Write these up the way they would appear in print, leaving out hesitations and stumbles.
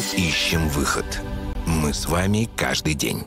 Ищем выход. Мы с вами каждый день.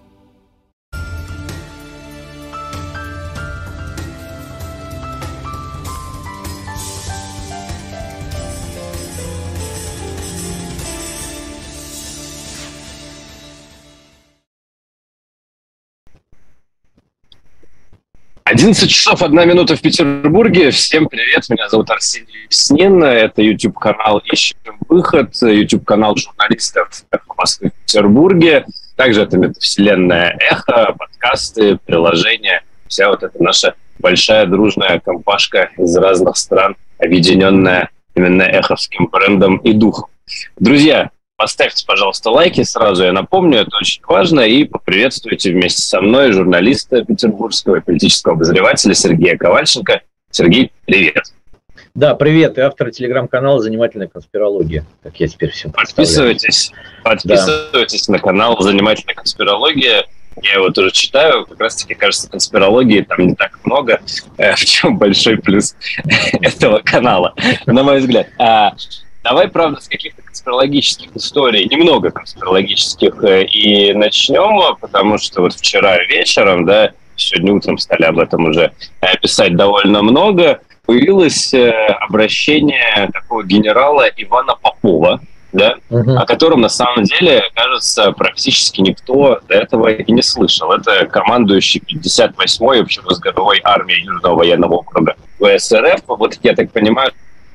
11 часов 1 минута в Петербурге. Всем привет, меня зовут Арсений Веснин. Это YouTube-канал «Ищем выход», YouTube-канал журналистов Москвы в Петербурге. Также это метавселенная «Эхо», подкасты, приложения. Вся вот эта наша большая дружная компашка из разных стран, объединенная именно эховским брендом и духом. Друзья, поставьте, пожалуйста, лайки сразу, я напомню, это очень важно, и поприветствуйте вместе со мной журналиста петербургского и политического обозревателя Сергея Ковальченко. Сергей, привет. Да, привет, и автор телеграм-канала «Занимательная конспирология», как я теперь все представляю. Подписывайтесь на канал «Занимательная конспирология». Я его тоже читаю, как раз-таки, кажется, конспирологии там не так много, в чем большой плюс этого канала, на мой взгляд. Давай, правда, с каких-то конспирологических историй, немного конспирологических, и начнем, потому что вот вчера вечером, да, сегодня утром стали об этом уже писать довольно много, появилось обращение такого генерала Ивана Попова, да, о котором на самом деле, кажется, практически никто до этого и не слышал. Это командующий 58-й общевойсковой армией Южного военного округа ВСРФ. Вот я так понимаю,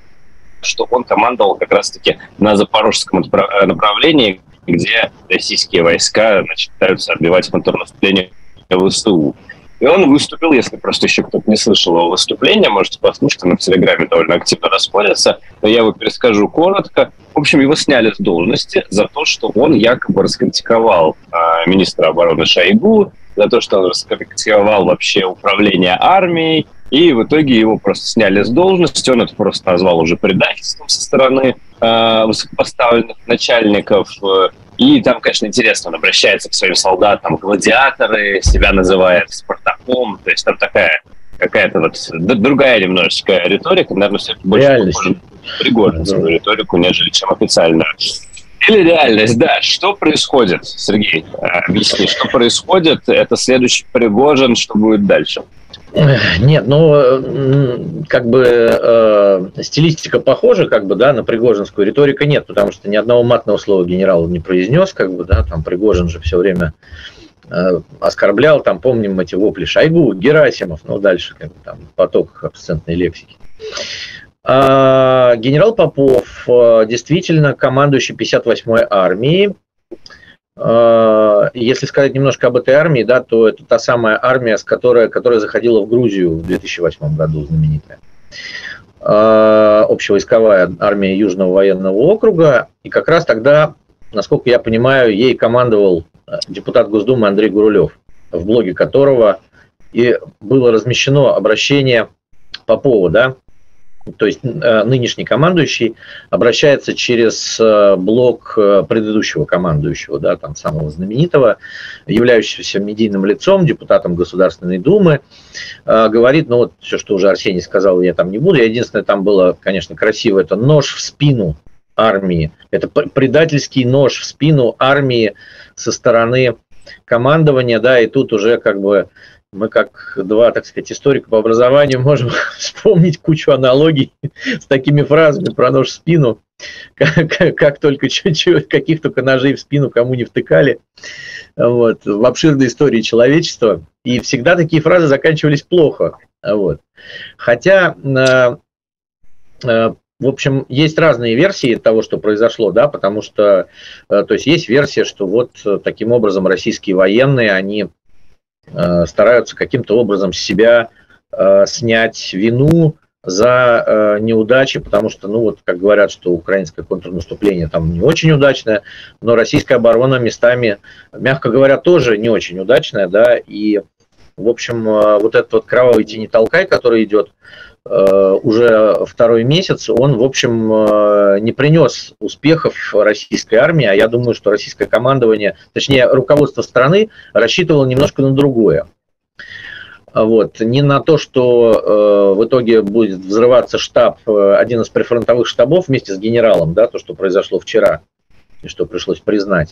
что он командовал как раз-таки на запорожском направлении, где российские войска пытаются отбивать контрнаступление ВСУ. И он выступил, если просто еще кто-то не слышал его выступления, можете послушать, на Телеграме довольно активно расходятся, но я его перескажу коротко. В общем, его сняли с должности за то, что он якобы раскритиковал министра обороны Шойгу, за то, что он раскритиковал вообще управление армией, и в итоге его просто сняли с должности, он это просто назвал уже предательством со стороны высокопоставленных начальников. И там, конечно, интересно, он обращается к своим солдатам, гладиаторы, себя называет Спартаком, то есть там такая какая-то вот другая немножечко риторика, наверное, все больше похоже на пригожинскую риторику, нежели чем официальную. Или реальность, да. Что происходит, Сергей? Объясни, что происходит? Это следующий Пригожин, что будет дальше? Нет, ну, как бы стилистика похожа, как бы, да, на пригожинскую, риторика нет, потому что ни одного матного слова генерал не произнес, как бы, да, там Пригожин же все время оскорблял, там, помним эти вопли Шойгу, Герасимов, ну, дальше, как бы, там, поток абсцентной лексики. Генерал Попов действительно командующий 58-й армией. Если сказать немножко об этой армии, да, то это та самая армия, которая заходила в Грузию в 2008 году, знаменитая. Общевойсковая армия Южного военного округа. И как раз тогда, насколько я понимаю, ей командовал депутат Госдумы Андрей Гурулев, в блоге которого и было размещено обращение Попова, да. То есть нынешний командующий обращается через блог предыдущего командующего, да, там самого знаменитого, являющегося медийным лицом, депутатом Государственной Думы, говорит, ну вот все, что уже Арсений сказал, я там не буду. Единственное, там было, конечно, красиво, это нож в спину армии, это предательский нож в спину армии со стороны командования, да, и тут уже как бы мы, как два, так сказать, историка по образованию, можем вспомнить кучу аналогий с такими фразами про нож в спину, как только каких только ножей в спину кому не втыкали, вот, в обширной истории человечества. И всегда такие фразы заканчивались плохо. Вот. Хотя, в общем, есть разные версии того, что произошло, да, потому что, то есть есть версия, что вот таким образом российские военные, они стараются каким-то образом с себя снять вину за неудачи, потому что, ну вот, как говорят, что украинское контрнаступление там не очень удачное, но российская оборона местами, мягко говоря, тоже не очень удачная, да, и, в общем, вот этот вот кровавый тени-толкай, который идет уже второй месяц, он, в общем, не принес успехов российской армии, а я думаю, что российское командование, точнее, руководство страны рассчитывало немножко на другое. Вот. Не на то, что в итоге будет взрываться штаб, один из прифронтовых штабов вместе с генералом, да, то, что произошло вчера. и что пришлось признать.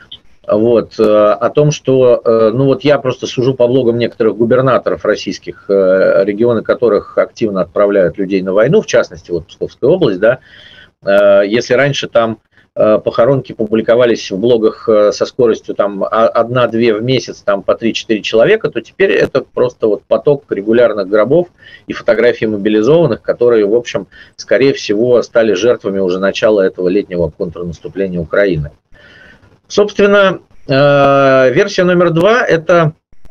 Вот, о том, что, ну вот я просто сужу по блогам некоторых губернаторов российских, регионы которых активно отправляют людей на войну, в частности, вот Псковская область, да, если раньше там похоронки публиковались в блогах со скоростью там 1-2 в месяц, там по 3-4 человека, то теперь это просто вот поток регулярных гробов и фотографий мобилизованных, которые, в общем, скорее всего, стали жертвами уже начала этого летнего контрнаступления Украины. Собственно, версия номер 2 – это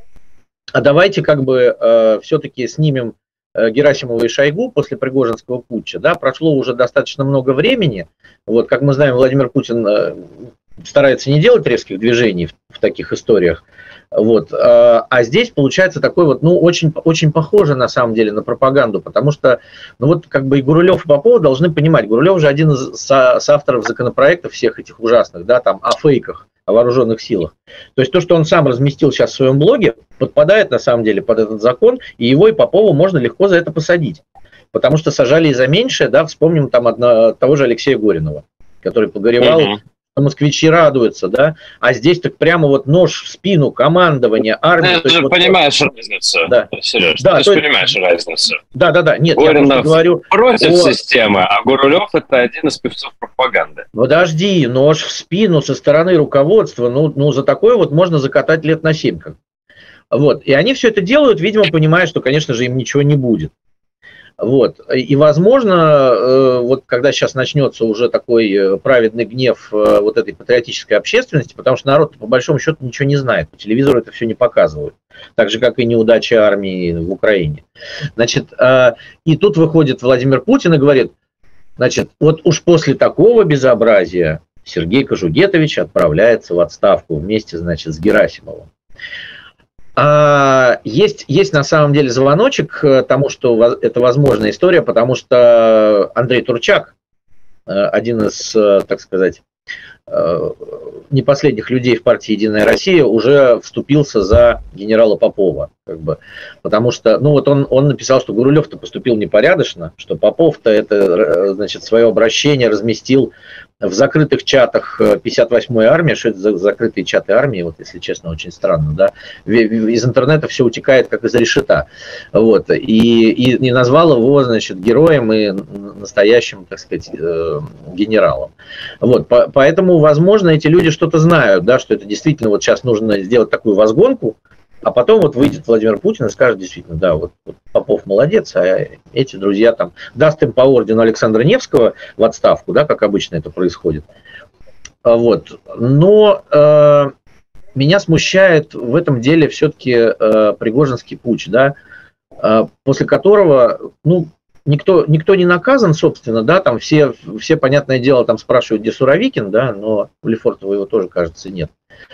давайте как бы все-таки снимем Герасимова и Шойгу после Пригожинского путча, да, прошло уже достаточно много времени. Вот, как мы знаем, Владимир Путин старается не делать резких движений в таких историях. Вот, а здесь получается такой вот, ну, очень, очень похоже на самом деле на пропаганду, потому что, ну, вот как бы и Гурулев, и Попов должны понимать, Гурулев же один из соавторов законопроектов всех этих ужасных, да, там, о фейках, о вооруженных силах. То есть то, что он сам разместил сейчас в своем блоге, подпадает на самом деле под этот закон, и его, и Попова можно легко за это посадить. Потому что сажали и за меньшее, да, вспомним там того же Алексея Горинова, который погоревал, москвичи радуются, да, а здесь так прямо вот нож в спину, командование, армия. Ты же вот, понимаешь разницу, да. Сереж, да, ты же понимаешь разницу. Да, нет, Горинов я говорю против системы, а Гурулев это один из певцов пропаганды. Подожди, нож в спину со стороны руководства, ну за такое вот можно закатать лет на 7. Вот, и они все это делают, видимо, понимая, что, конечно же, им ничего не будет. Вот. И, возможно, вот когда сейчас начнется уже такой праведный гнев вот этой патриотической общественности, потому что народ, по большому счету, ничего не знает, по телевизору это все не показывают, так же, как и неудачи армии в Украине. Значит, и тут выходит Владимир Путин и говорит, значит, вот уж после такого безобразия Сергей Кожугетович отправляется в отставку вместе, значит, с Герасимовым. Есть на самом деле звоночек к тому, что это возможная история, потому что Андрей Турчак, один из, так сказать, не последних людей в партии «Единая Россия», уже вступился за генерала Попова. Как бы, потому что, ну вот он написал, что Гурулев-то поступил непорядочно, что Попов-то это, значит, свое обращение разместил в закрытых чатах 58-й армии. Что это за закрытые чаты армии, вот если честно, очень странно, да. Из интернета все утекает, как из решета. Вот. И назвал его, значит, героем и настоящим, так сказать, генералом. Вот. Поэтому, возможно, эти люди что-то знают, да, что это действительно вот сейчас нужно сделать такую возгонку, а потом вот выйдет Владимир Путин и скажет действительно, да, вот Попов молодец, а эти друзья там, даст им по ордену Александра Невского в отставку, да, как обычно это происходит. Вот. Но меня смущает в этом деле все-таки Пригожинский путч, да, после которого, ну, никто не наказан, собственно, да, там все, понятное дело, там спрашивают, где Суровикин, да, но у Лефортова его тоже, кажется, нет.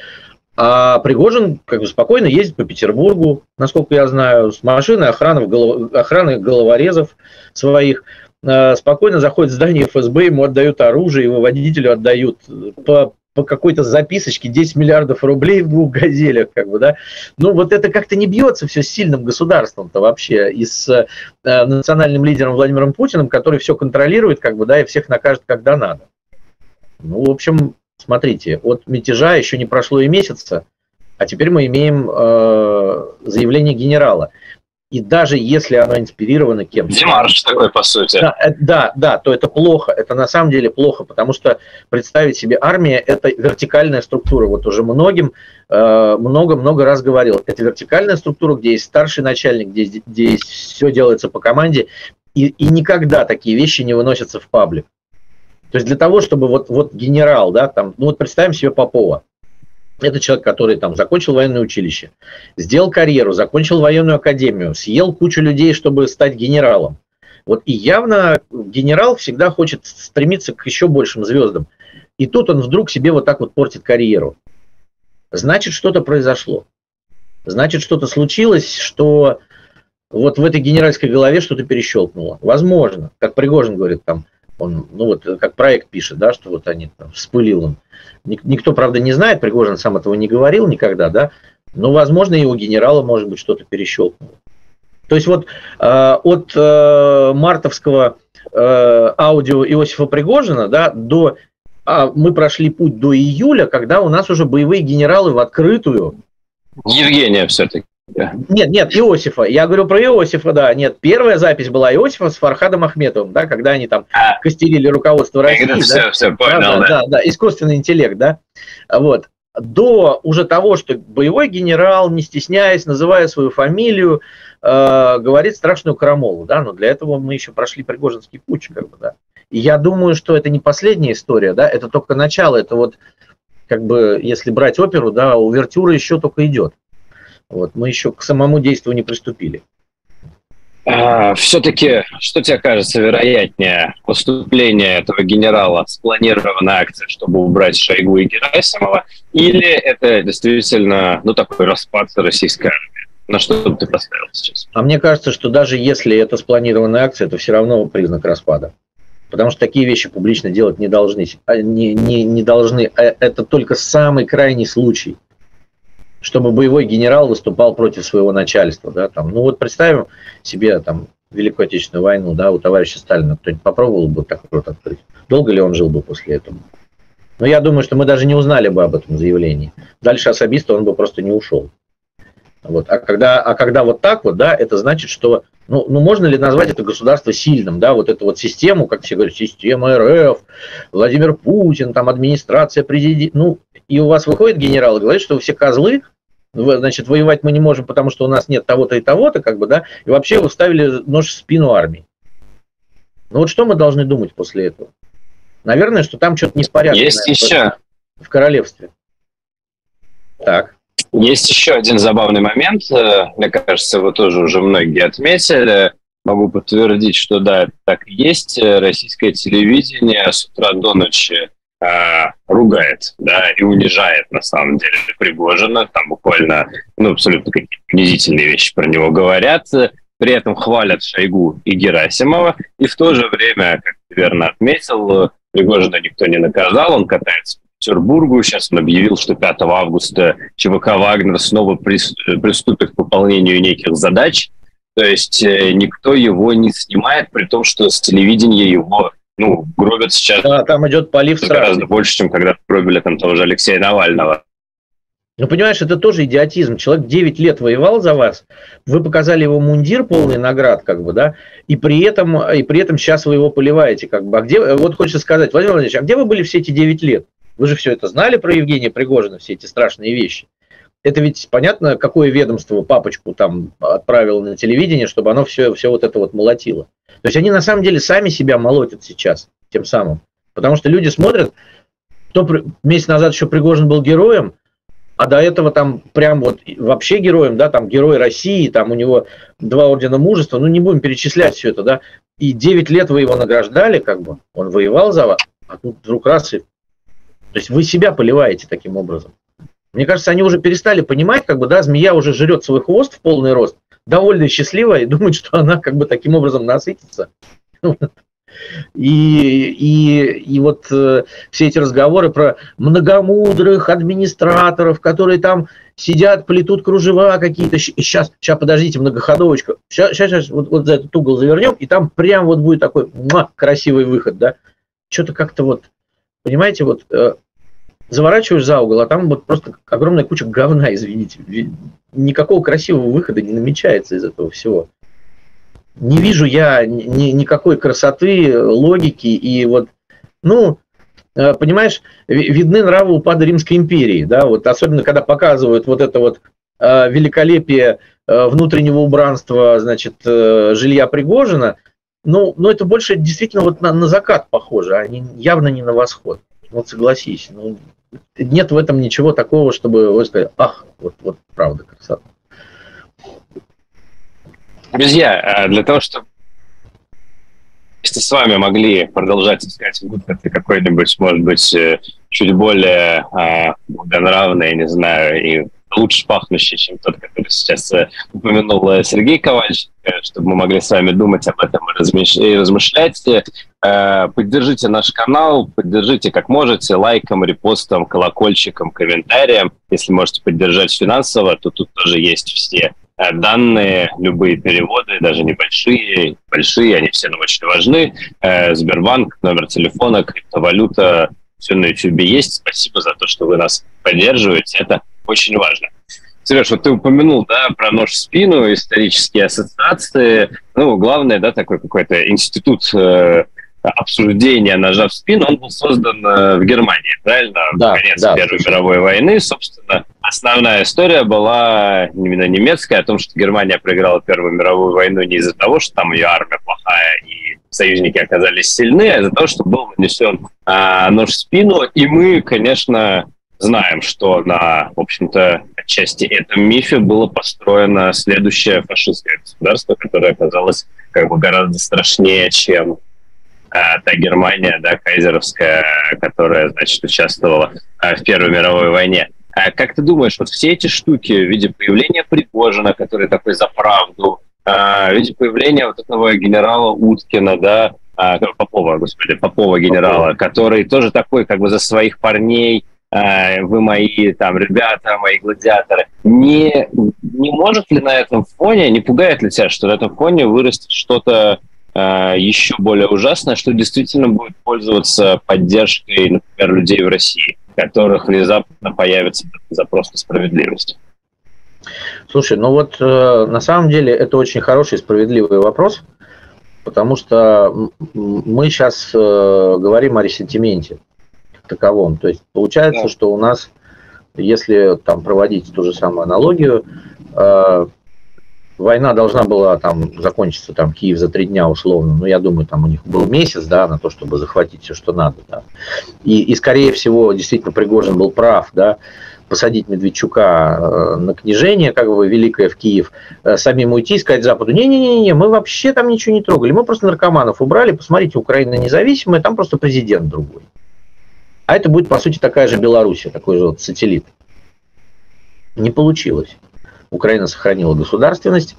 А Пригожин как бы спокойно ездит по Петербургу, насколько я знаю, с машиной охраны головорезов своих, спокойно заходит в здание ФСБ, ему отдают оружие, его водителю отдают по какой-то записочке 10 миллиардов рублей в 2 газелях, как бы, да. Ну, вот это как-то не бьется все с сильным государством-то вообще, и с национальным лидером Владимиром Путиным, который все контролирует, как бы, да, и всех накажет, когда надо. Ну, в общем, смотрите, от мятежа еще не прошло и месяца, а теперь мы имеем заявление генерала. И даже если оно инспирировано кем-то... Демарш такой, по сути. Да, то это плохо. Это на самом деле плохо, потому что представить себе армия – это вертикальная структура. Вот уже много раз говорил. Это вертикальная структура, где есть старший начальник, где все делается по команде, и никогда такие вещи не выносятся в паблик. То есть для того, чтобы вот генерал, да, там, ну вот представим себе Попова. Это человек, который там закончил военное училище, сделал карьеру, закончил военную академию, съел кучу людей, чтобы стать генералом. Вот и явно генерал всегда хочет стремиться к еще большим звездам. И тут он вдруг себе вот так вот портит карьеру. Значит, что-то произошло. Значит, что-то случилось, что вот в этой генеральской голове что-то перещелкнуло. Возможно, как Пригожин говорит, там, он, ну вот, как проект пишет, да, что вот они там вспылил он. Никто, правда, не знает, Пригожин сам этого не говорил никогда, да, но, возможно, и у генерала, может быть, что-то перещелкнуло. То есть вот от мартовского аудио Иосифа Пригожина, да, до мы прошли путь до июля, когда у нас уже боевые генералы в открытую. Евгения все-таки. Нет, Иосифа. Я говорю про Иосифа, да. Нет, первая запись была Иосифа с Фархадом Ахметовым, да, когда они там костерили руководство России. Все, понял, да. Искусственный интеллект, да. Вот. До уже того, что боевой генерал, не стесняясь, называя свою фамилию, говорит страшную крамолу, да, но для этого мы еще прошли Пригожинский путч, как бы, да. И я думаю, что это не последняя история, да, это только начало, это вот, как бы, если брать оперу, да, увертюра еще только идет. Вот, мы еще к самому действию не приступили. Все-таки, что тебе кажется вероятнее, поступление этого генерала, спланированная акция, чтобы убрать Шойгу и Герасимова, или это действительно, такой распад российской армии? На что ты поставил сейчас? А мне кажется, что даже если это спланированная акция, это все равно признак распада. Потому что такие вещи публично делать не должны. Не должны. Это только самый крайний случай, чтобы боевой генерал выступал против своего начальства. Да, там. Ну вот представим себе там, Великую Отечественную войну, да, у товарища Сталина. Кто-нибудь попробовал бы так рот открыть? Долго ли он жил бы после этого? Но я думаю, что мы даже не узнали бы об этом заявлении. Дальше особисто он бы просто не ушел. Вот. А когда вот так вот, да, это значит, что, можно ли назвать это государство сильным, да, вот эту вот систему, как все говорят, система РФ, Владимир Путин, там администрация, президент, и у вас выходит генерал и говорит, что вы все козлы, значит, воевать мы не можем, потому что у нас нет того-то и того-то, как бы, да, и вообще вы вставили нож в спину армии. Ну вот что мы должны думать после этого? Наверное, что там что-то неспорядочное. Есть еще в королевстве. Так. Есть еще один забавный момент, мне кажется, его тоже уже многие отметили. Могу подтвердить, что да, так и есть. Российское телевидение с утра до ночи ругает, да, и унижает, на самом деле, Пригожина. Там буквально, абсолютно какие-то унизительные вещи про него говорят. При этом хвалят Шойгу и Герасимова. И в то же время, как ты верно отметил, Пригожина никто не наказал, он катается по Петербургу. Сейчас он объявил, что 5 августа ЧВК «Вагнер» снова приступит к выполнению неких задач. То есть никто его не снимает, при том, что с телевидения его гробят сейчас. Да, там идет полив гораздо больше, чем когда гробили там того же Алексея Навального. Понимаешь, это тоже идиотизм. Человек 9 лет воевал за вас, вы показали его мундир полный наград, как бы, да, и при этом сейчас вы его поливаете, как бы. А где, вот хочется сказать, Владимир Владимирович, а где вы были все эти 9 лет? Вы же все это знали про Евгения Пригожина, все эти страшные вещи. Это ведь понятно, какое ведомство папочку там отправило на телевидение, чтобы оно все вот это вот молотило. То есть они на самом деле сами себя молотят сейчас тем самым. Потому что люди смотрят, месяц назад еще Пригожин был героем, а до этого там прям вот вообще героем, да, там герой России, там у него 2 ордена мужества, не будем перечислять все это, да, и 9 лет вы его награждали, как бы, он воевал за вас, а тут вдруг раз и... То есть вы себя поливаете таким образом. Мне кажется, они уже перестали понимать, как бы, да, змея уже жрет свой хвост в полный рост, довольно счастливая, и думает, что она как бы таким образом насытится. И вот все эти разговоры про многомудрых администраторов, которые там сидят, плетут кружева какие-то. Сейчас, подождите, многоходовочка. Сейчас вот за этот угол завернем, и там прям вот будет такой красивый выход, да. Что-то как-то вот, понимаете, вот заворачиваешь за угол, а там вот просто огромная куча говна, извините. Никакого красивого выхода не намечается из этого всего. Не вижу я никакой красоты, логики, и вот, понимаешь, видны нравы упада Римской империи, да, вот особенно когда показывают вот это вот великолепие внутреннего убранства, значит, жилья Пригожина, это больше действительно вот на закат похоже, а явно не на восход. Вот согласись, нет в этом ничего такого, чтобы вот сказать, вот правда красота. Друзья, для того, чтобы вместе с вами могли продолжать искать выход и какой-нибудь, может быть, чуть более благонравный, не знаю, и лучше пахнущий, чем тот, который сейчас упомянул Сергей Ковальчик, чтобы мы могли с вами думать об этом и размышлять. Поддержите наш канал, поддержите как можете, лайком, репостом, колокольчиком, комментарием. Если можете поддержать финансово, то тут тоже есть все данные, любые переводы, даже небольшие, большие, они все нам очень важны. Сбербанк, номер телефона, криптовалюта, все на YouTube есть. Спасибо за то, что вы нас поддерживаете. Это очень важно. Сереж, вот ты упомянул, да, про нож в спину, исторические ассоциации. Ну, главное, да, такой какой-то институт обсуждения ножа в спину, он был создан в Германии, правильно? Да, Конец да, Первой мировой войны, собственно. Основная история была именно немецкая, о том, что Германия проиграла Первую мировую войну не из-за того, что там ее армия плохая и союзники оказались сильны, а из-за того, что был нанесен нож в спину. И мы, конечно, знаем, что на, в общем-то, отчасти этом мифе было построено следующее фашистское государство, которое оказалось как бы гораздо страшнее, чем та Германия, да, кайзеровская, которая, значит, участвовала в Первой мировой войне. Как ты думаешь, вот все эти штуки в виде появления Пригожина, который такой за правду, в виде появления вот этого генерала Уткина, да, Попова генерала, который тоже такой как бы за своих парней, вы мои там ребята, мои гладиаторы, не может ли на этом фоне, не пугает ли тебя, что на этом фоне вырастет что-то еще более ужасное, что действительно будет пользоваться поддержкой, например, людей в России, которых внезапно появится запрос на справедливость? Слушай, ну вот на самом деле это очень хороший и справедливый вопрос, потому что мы сейчас говорим о ресентименте как таковом. То есть получается, что у нас, если там проводить ту же самую аналогию, война должна была там закончиться, там, Киев за 3 дня условно, но я думаю, там у них был месяц, да, на то, чтобы захватить все, что надо, да. И скорее всего, действительно, Пригожин был прав, да, посадить Медведчука на княжение, как бы, великое в Киев, самим уйти и сказать Западу, не-не-не, мы вообще там ничего не трогали, мы просто наркоманов убрали, посмотрите, Украина независимая, там просто президент другой. А это будет, по сути, такая же Белоруссия, такой же вот сателлит. Не получилось. Украина сохранила государственность.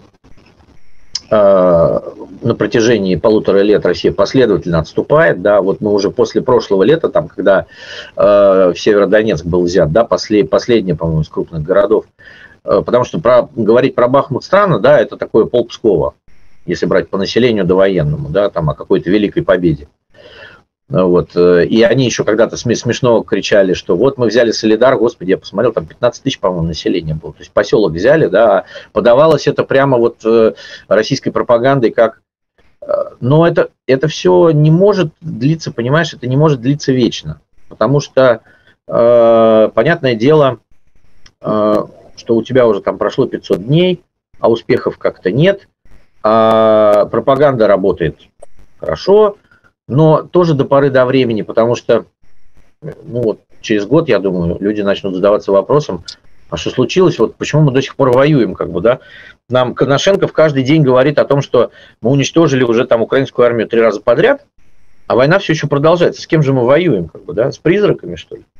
На протяжении 1,5 лет Россия последовательно отступает. Да, вот мы уже после прошлого лета, там, когда Северодонецк был взят, да, последний, по-моему, из крупных городов. Потому что говорить про Бахмут странно, да, это такое полпскова, если брать по населению довоенному, да, там, о какой-то великой победе. Вот. И они еще когда-то смешно кричали, что вот мы взяли Солидар, господи, я посмотрел, там 15 тысяч, по-моему, населения было. То есть поселок взяли, да, подавалось это прямо вот российской пропагандой как... Но это все не может длиться, понимаешь, это не может длиться вечно. Потому что, понятное дело, что у тебя уже там прошло 500 дней, а успехов как-то нет, а пропаганда работает хорошо, но тоже до поры до времени, потому что ну, вот, через год, я думаю, люди начнут задаваться вопросом, а что случилось, вот почему мы до сих пор воюем, как бы, да? Нам Коношенков каждый день говорит о том, что мы уничтожили уже там украинскую армию 3 раза подряд, а война все еще продолжается. С кем же мы воюем, как бы, да? С призраками, что ли?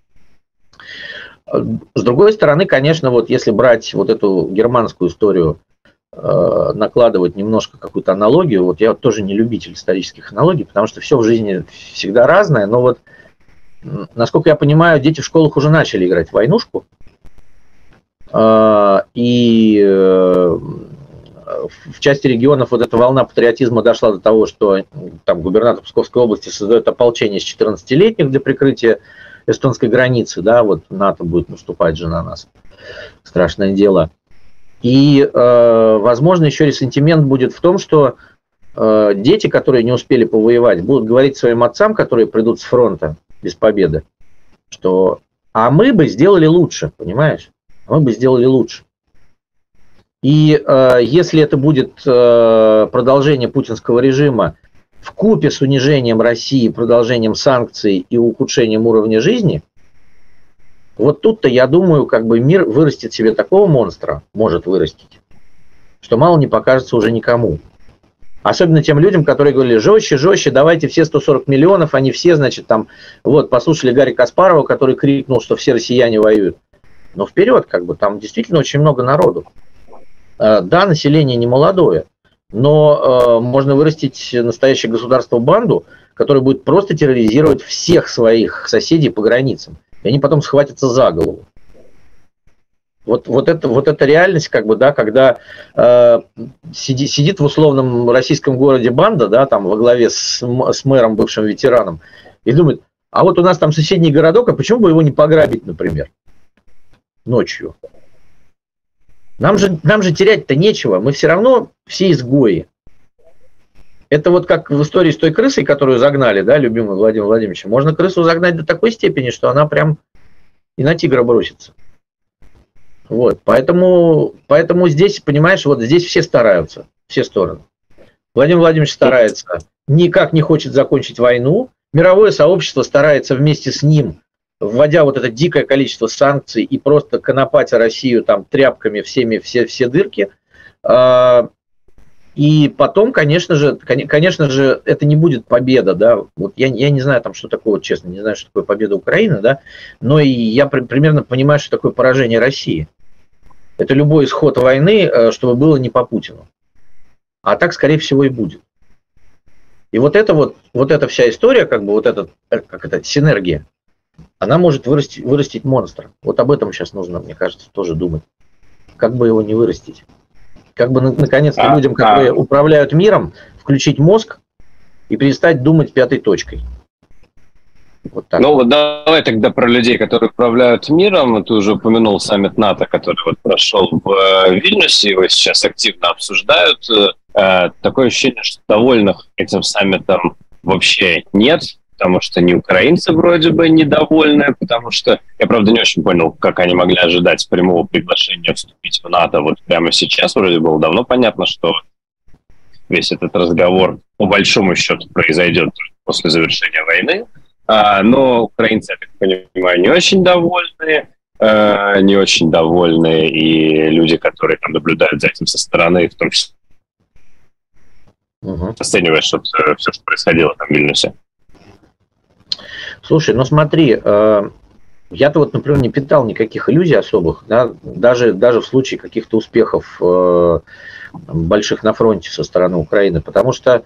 С другой стороны, конечно, вот если брать вот эту германскую историю, накладывать немножко какую-то аналогию. Вот я вот тоже не любитель исторических аналогий, потому что все в жизни всегда разное. Но вот, насколько я понимаю, дети в школах уже начали играть в войнушку. И в части регионов вот эта волна патриотизма дошла до того, что там губернатор Псковской области создает ополчение из 14-летних для прикрытия эстонской границы. Да, вот НАТО будет наступать же на нас. Страшное дело. И, возможно, еще ресентимент будет в том, что дети, которые не успели повоевать, будут говорить своим отцам, которые придут с фронта без победы, что «а мы бы сделали лучше», понимаешь? Мы бы сделали лучше. И если это будет продолжение путинского режима вкупе с унижением России, продолжением санкций и ухудшением уровня жизни, вот тут-то, я думаю, как бы мир вырастет себе такого монстра, может вырастить, что мало не покажется уже никому. Особенно тем людям, которые говорили, жестче, жестче, давайте все 140 миллионов, они все, значит, там, вот, послушали Гарри Каспарова, который крикнул, что все россияне воюют. Но вперед, как бы, там действительно очень много народу. Да, население не молодое, но можно вырастить настоящее государство-банду, которое будет просто терроризировать всех своих соседей по границам. И они потом схватятся за голову. Вот это реальность, как бы, да, когда сидит в условном российском городе банда, да, там во главе с мэром, бывшим ветераном, и думает, А вот у нас там соседний городок, а почему бы его не пограбить, например, ночью? Нам же терять-то нечего, мы все равно все изгои. Это вот как в истории с той крысой, которую загнали, да, любимый Владимир Владимирович. Можно крысу загнать до такой степени, что она прям и на тигра бросится. Вот, поэтому здесь, понимаешь, вот здесь все стараются, все стороны. Владимир Владимирович старается, никак не хочет закончить войну. Мировое сообщество старается вместе с ним, вводя вот это дикое количество санкций и просто конопатя Россию там тряпками все дырки. И потом, конечно же, это не будет победа, да. Вот я не знаю, там, что такое, вот, честно, не знаю, что такое победа Украины, да, но и я примерно понимаю, что такое поражение России. Это любой исход войны, чтобы было не по Путину. А так, скорее всего, и будет. И вот эта вся история, как бы вот эта синергия, она может вырастить монстра. Вот об этом сейчас нужно, мне кажется, тоже думать. Как бы его не вырастить. Как бы, наконец-то, людям, которые управляют миром, включить мозг и перестать думать пятой точкой. Вот так. Ну, вот давай тогда про людей, которые управляют миром. Ты уже упомянул саммит НАТО, который вот прошел в Вильнюсе, его сейчас активно обсуждают. Такое ощущение, что довольных этим саммитом вообще нет, потому что не украинцы вроде бы недовольны, потому что я, правда, не очень понял, как они могли ожидать прямого приглашения вступить в НАТО вот прямо сейчас. Вроде было давно понятно, что весь этот разговор по большому счету произойдет после завершения войны. Но украинцы, я так понимаю, не очень довольны, и люди, которые там наблюдают за этим со стороны, в том числе оценивая все, что происходило там в Вильнюсе. Слушай, ну смотри, я-то вот, например, не питал никаких иллюзий особых, да, даже в случае каких-то успехов больших на фронте со стороны Украины, потому что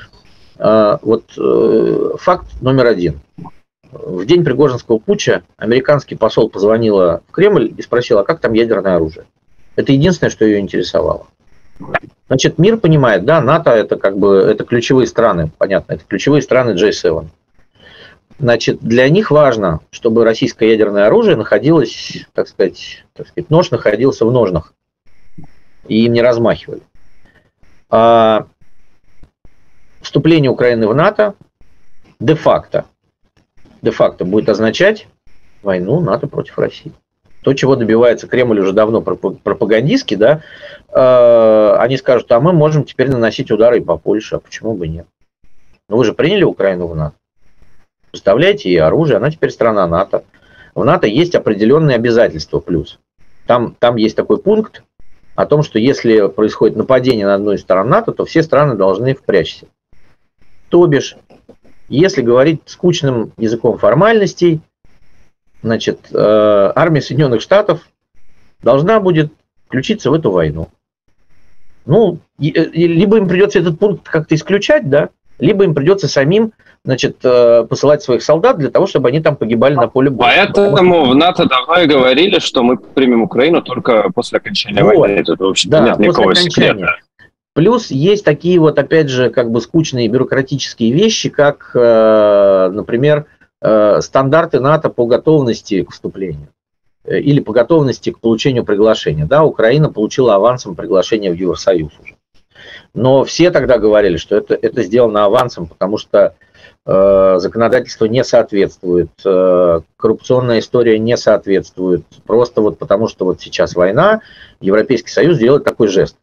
факт номер один. В день Пригожинского путча американский посол позвонила в Кремль и спросила, а как там ядерное оружие? Это единственное, что ее интересовало. Значит, мир понимает, да, НАТО это как бы это ключевые страны, понятно, это ключевые страны G7. Значит, для них важно, чтобы российское ядерное оружие находилось, так сказать, нож находился в ножнах, и им не размахивали. А вступление Украины в НАТО де-факто будет означать войну НАТО против России. То, чего добивается Кремль уже давно пропагандистски, да, они скажут, а мы можем теперь наносить удары и по Польше, а почему бы нет? Но вы же приняли Украину в НАТО. Представляете, ей оружие, она теперь страна НАТО. В НАТО есть определенные обязательства плюс. Там есть такой пункт о том, что если происходит нападение на одну из сторон НАТО, то все страны должны впрячься. То бишь, если говорить скучным языком формальностей, значит, армия Соединенных Штатов должна будет включиться в эту войну. Ну, либо им придется этот пункт как-то исключать, да, либо им придется самим, значит, посылать своих солдат для того, чтобы они там погибали на поле боя. Поэтому в НАТО давно и говорили, что мы примем Украину только после окончания войны. Тут вообще нет никакого секрета. Плюс есть такие вот, опять же, как бы скучные бюрократические вещи, как, например, стандарты НАТО по готовности к вступлению или по готовности к получению приглашения. Да, Украина получила авансом приглашение в Евросоюз уже. Но все тогда говорили, что это сделано авансом, потому что законодательство не соответствует, коррупционная история не соответствует. Просто вот потому, что вот сейчас война, Европейский Союз делает такой жест.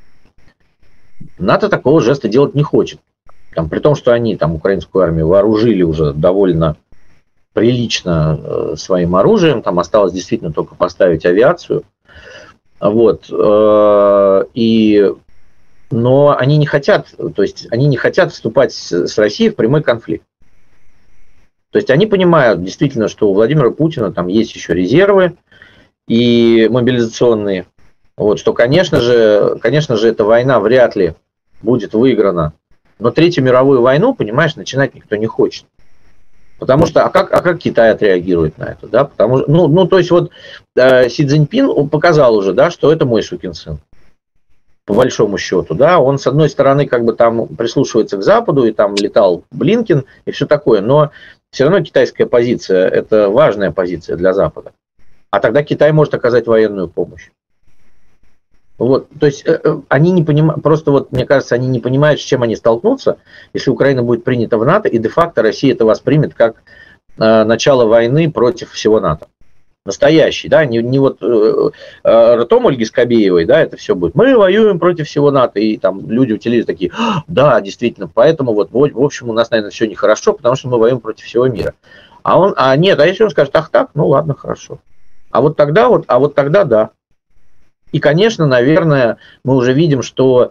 НАТО такого жеста делать не хочет. При том, что они там украинскую армию вооружили уже довольно прилично своим оружием, там осталось действительно только поставить авиацию. Вот. Но они не хотят, то есть они не хотят вступать с Россией в прямой конфликт. То есть они понимают действительно, что у Владимира Путина там есть еще резервы и мобилизационные. Вот, что, конечно же, эта война вряд ли будет выиграна. Но Третью мировую войну, понимаешь, начинать никто не хочет. Потому что, а как Китай отреагирует на это? Да? Потому, то есть вот Си Цзиньпин показал уже, да, что это мой сукин сын. По большому счету, да, он с одной стороны как бы там прислушивается к Западу, и там летал Блинкен, и все такое, но Все равно китайская позиция – это важная позиция для Запада. А тогда Китай может оказать военную помощь. Вот, то есть они не понимают, просто вот, мне кажется, они не понимают, с чем они столкнутся, если Украина будет принята в НАТО, и де-факто Россия это воспримет как начало войны против всего НАТО. Настоящий, да, не вот ртом Ольги Скобеевой, да, это все будет. Мы воюем против всего НАТО, и там люди у телевизора такие, да, действительно, поэтому вот, в общем, у нас, наверное, все нехорошо, потому что мы воюем против всего мира. Нет, а если он скажет, ах так, ну ладно, хорошо. А вот тогда да. И, конечно, наверное, мы уже видим, что,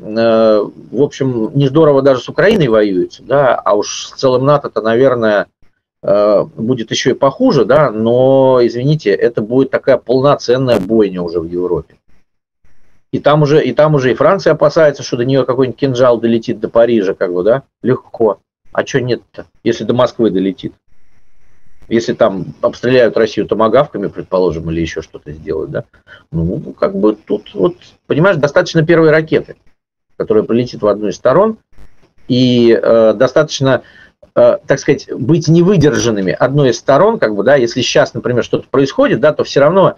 в общем, не здорово даже с Украиной воюется, да, а уж с целым НАТО-то, наверное, будет еще и похуже, да, но, извините, это будет такая полноценная бойня уже в Европе. И там уже и Франция опасается, что до нее какой-нибудь кинжал долетит до Парижа, как бы, да, легко. А что нет-то, если до Москвы долетит? Если там обстреляют Россию томагавками, предположим, или еще что-то сделают, да, ну, как бы тут, вот, понимаешь, достаточно первой ракеты, которая полетит в одну из сторон, и достаточно, так сказать, быть невыдержанными одной из сторон, как бы, да, если сейчас, например, что-то происходит, да, то все равно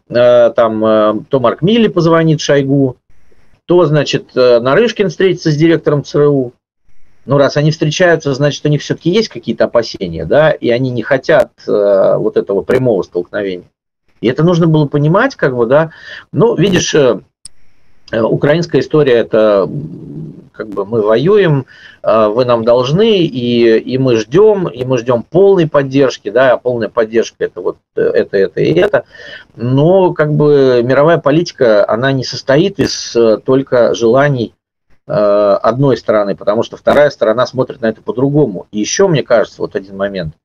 там то Марк Милли позвонит Шойгу, то, значит, Нарышкин встретится с директором ЦРУ. Ну, раз они встречаются, значит, у них все-таки есть какие-то опасения, да, и они не хотят вот этого прямого столкновения. И это нужно было понимать, как бы, да. Ну, видишь, украинская история – это как бы мы воюем, вы нам должны, и мы ждем полной поддержки, да, а полная поддержка – это вот это и это. Но как бы мировая политика, она не состоит из только желаний одной стороны, потому что вторая сторона смотрит на это по-другому. И еще, мне кажется, вот один момент.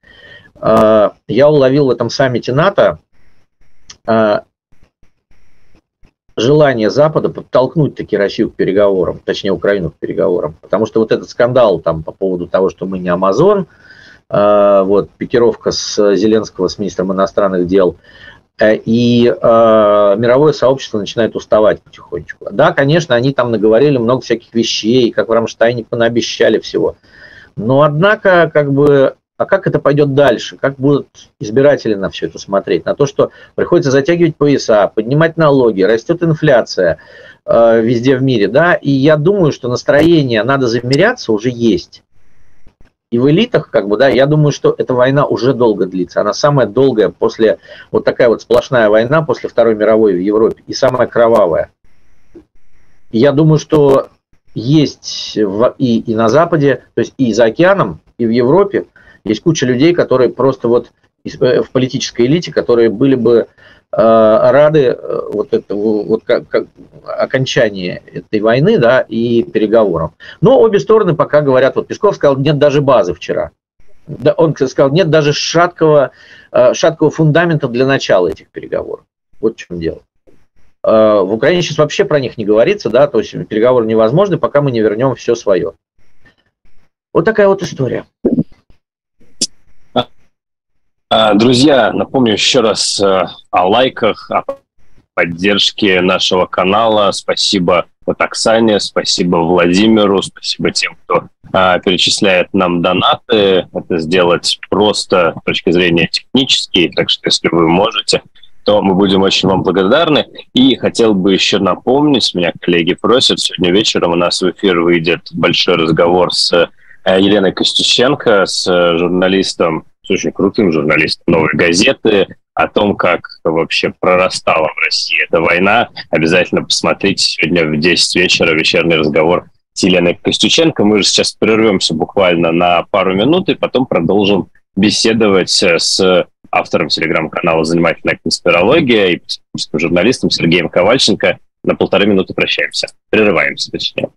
Я уловил в этом саммите НАТО желание Запада подтолкнуть таки Россию к переговорам, точнее Украину к переговорам. Потому что вот этот скандал там по поводу того, что мы не Амазон, вот пикировка с Зеленского с министром иностранных дел, и мировое сообщество начинает уставать потихонечку. Да, конечно, они там наговорили много всяких вещей, как в Рамштайне понаобещали всего. Но однако, как бы, а как это пойдет дальше? Как будут избиратели на все это смотреть? На то, что приходится затягивать пояса, поднимать налоги, растет инфляция везде в мире, да, и я думаю, что настроение «надо замеряться» уже есть. И в элитах, как бы, да, я думаю, что эта война уже долго длится. Она самая долгая после, вот такая вот сплошная война после Второй мировой в Европе, и самая кровавая. И я думаю, что есть и на Западе, то есть и за океаном, и в Европе есть куча людей, которые просто вот в политической элите, которые были бы рады вот как окончании этой войны, да, и переговорам. Но обе стороны пока говорят, вот Песков сказал, нет даже базы вчера. Он сказал, нет даже шаткого фундамента для начала этих переговоров. Вот в чем дело. В Украине сейчас вообще про них не говорится, да, то есть переговоры невозможны, пока мы не вернем все свое. Вот такая вот история. Друзья, напомню еще раз о лайках, о поддержке нашего канала. Спасибо вот Оксане, спасибо Владимиру, спасибо тем, кто перечисляет нам донаты. Это сделать просто с точки зрения технической, так что если вы можете, то мы будем очень вам благодарны. И хотел бы еще напомнить, меня коллеги просят, сегодня вечером у нас в эфир выйдет большой разговор с Еленой Костюченко, с журналистом, с очень крутым журналистом «Новой газеты», о том, как вообще прорастала в России эта война. Обязательно посмотрите сегодня в 10 вечера вечерний разговор с Еленой Костюченко. Мы же сейчас прервемся буквально на пару минут и потом продолжим беседовать с автором телеграм-канала «Занимательная конспирология» и журналистом Сергеем Ковальченко. На 1,5 минуты прощаемся. Прерываемся, точнее.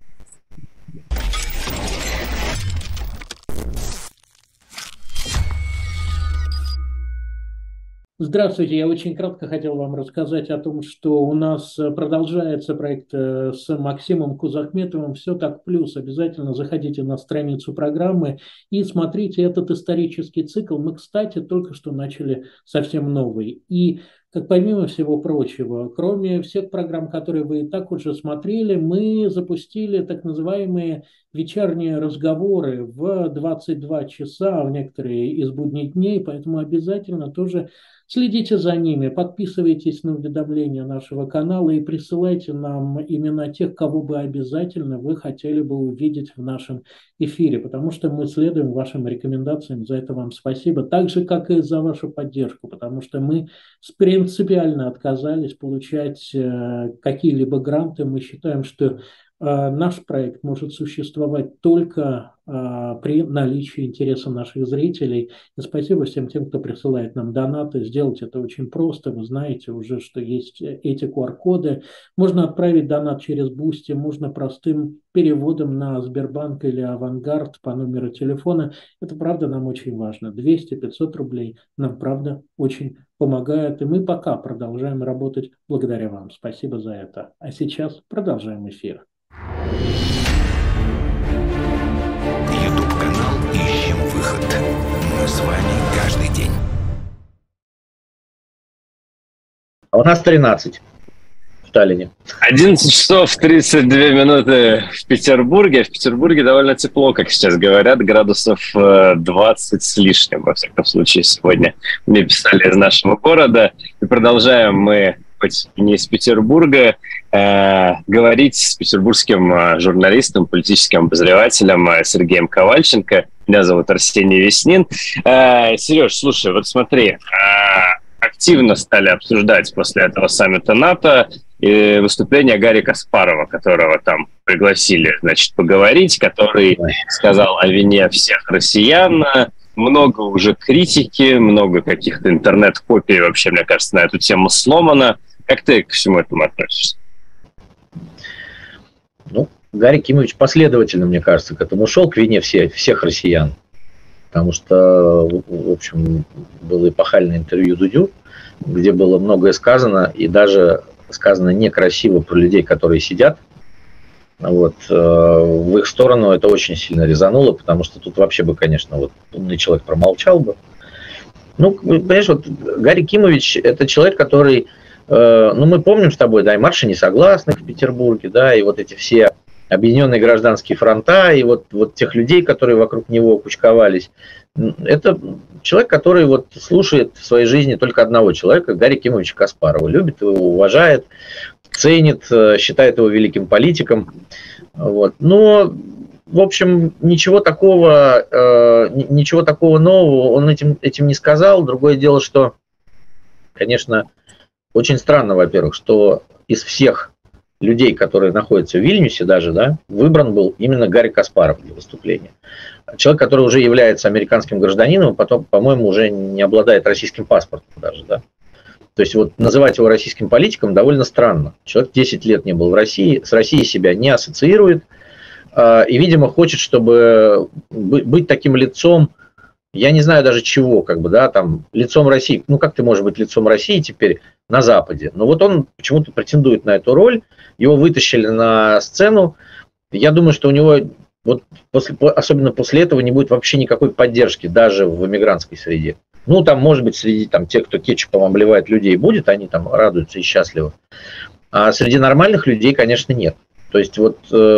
Здравствуйте, я очень кратко хотел вам рассказать о том, что у нас продолжается проект с Максимом Кузахметовым «Все так плюс». Обязательно заходите на страницу программы и смотрите этот исторический цикл. Мы, кстати, только что начали совсем новый. И как помимо всего прочего, кроме всех программ, которые вы и так уже смотрели, мы запустили так называемые вечерние разговоры в 22 часа в некоторые из будних дней, поэтому обязательно тоже следите за ними, подписывайтесь на уведомления нашего канала и присылайте нам именно тех, кого бы обязательно вы хотели бы увидеть в нашем эфире, потому что мы следуем вашим рекомендациям, за это вам спасибо, так же, как и за вашу поддержку, потому что мы принципиально отказались получать какие-либо гранты, мы считаем, что наш проект может существовать только при наличии интереса наших зрителей. И спасибо всем тем, кто присылает нам донаты. Сделать это очень просто. Вы знаете уже, что есть эти QR-коды. Можно отправить донат через Бусти, можно простым переводом на Сбербанк или Авангард по номеру телефона. Это правда нам очень важно. 200-500 рублей нам правда очень помогает. И мы пока продолжаем работать благодаря вам. Спасибо за это. А сейчас продолжаем эфир. YouTube-канал «Ищем выход». Мы с вами каждый день. А у нас 13 в Таллине. 11 часов 32 минуты в Петербурге. В Петербурге довольно тепло, как сейчас говорят, градусов 20 с лишним, во всяком случае, сегодня мне писали из нашего города. И продолжаем мы, хоть не из Петербурга, говорить с петербургским журналистом, политическим обозревателем Сергеем Ковальченко. Меня зовут Арсений Веснин. Сереж, слушай, вот смотри, активно стали обсуждать после этого саммита НАТО и выступление Гарри Каспарова, которого там пригласили, значит, поговорить, который сказал о вине всех россиян. Много уже критики, много каких-то интернет-копий вообще, мне кажется, на эту тему сломано. Как ты ко всему этому относишься? Ну, Гарри Кимович последовательно, мне кажется, к этому шел, к вине всех россиян. Потому что, в общем, было эпохальное интервью Дудю, где было многое сказано, и даже сказано некрасиво про людей, которые сидят. Вот. В их сторону это очень сильно резануло, потому что тут вообще бы, конечно, вот умный человек промолчал бы. Ну, понимаешь, вот Гарри Кимович – это человек, который, ну, мы помним с тобой, да, и марши несогласных в Петербурге, да, и вот эти все объединенные гражданские фронта, и вот тех людей, которые вокруг него кучковались. Это человек, который вот слушает в своей жизни только одного человека, Гарри Кимовича Каспарова. Любит его, уважает, ценит, считает его великим политиком. Вот. Но, в общем, ничего такого нового он этим не сказал. Другое дело, что, конечно, очень странно, во-первых, что из всех людей, которые находятся в Вильнюсе даже, да, выбран был именно Гарри Каспаров для выступления. Человек, который уже является американским гражданином, потом, по-моему, уже не обладает российским паспортом даже, да. То есть вот называть его российским политиком довольно странно. Человек 10 лет не был в России, с Россией себя не ассоциирует, и, видимо, хочет, чтобы быть таким лицом, я не знаю даже чего, как бы, да, там, лицом России. Ну, как ты можешь быть лицом России теперь на Западе? Но вот он почему-то претендует на эту роль, его вытащили на сцену. Я думаю, что у него, вот особенно после этого, не будет вообще никакой поддержки, даже в эмигрантской среде. Ну, там, может быть, среди тех, кто кетчупом обливает людей, будет, они там радуются и счастливы. А среди нормальных людей, конечно, нет. То есть вот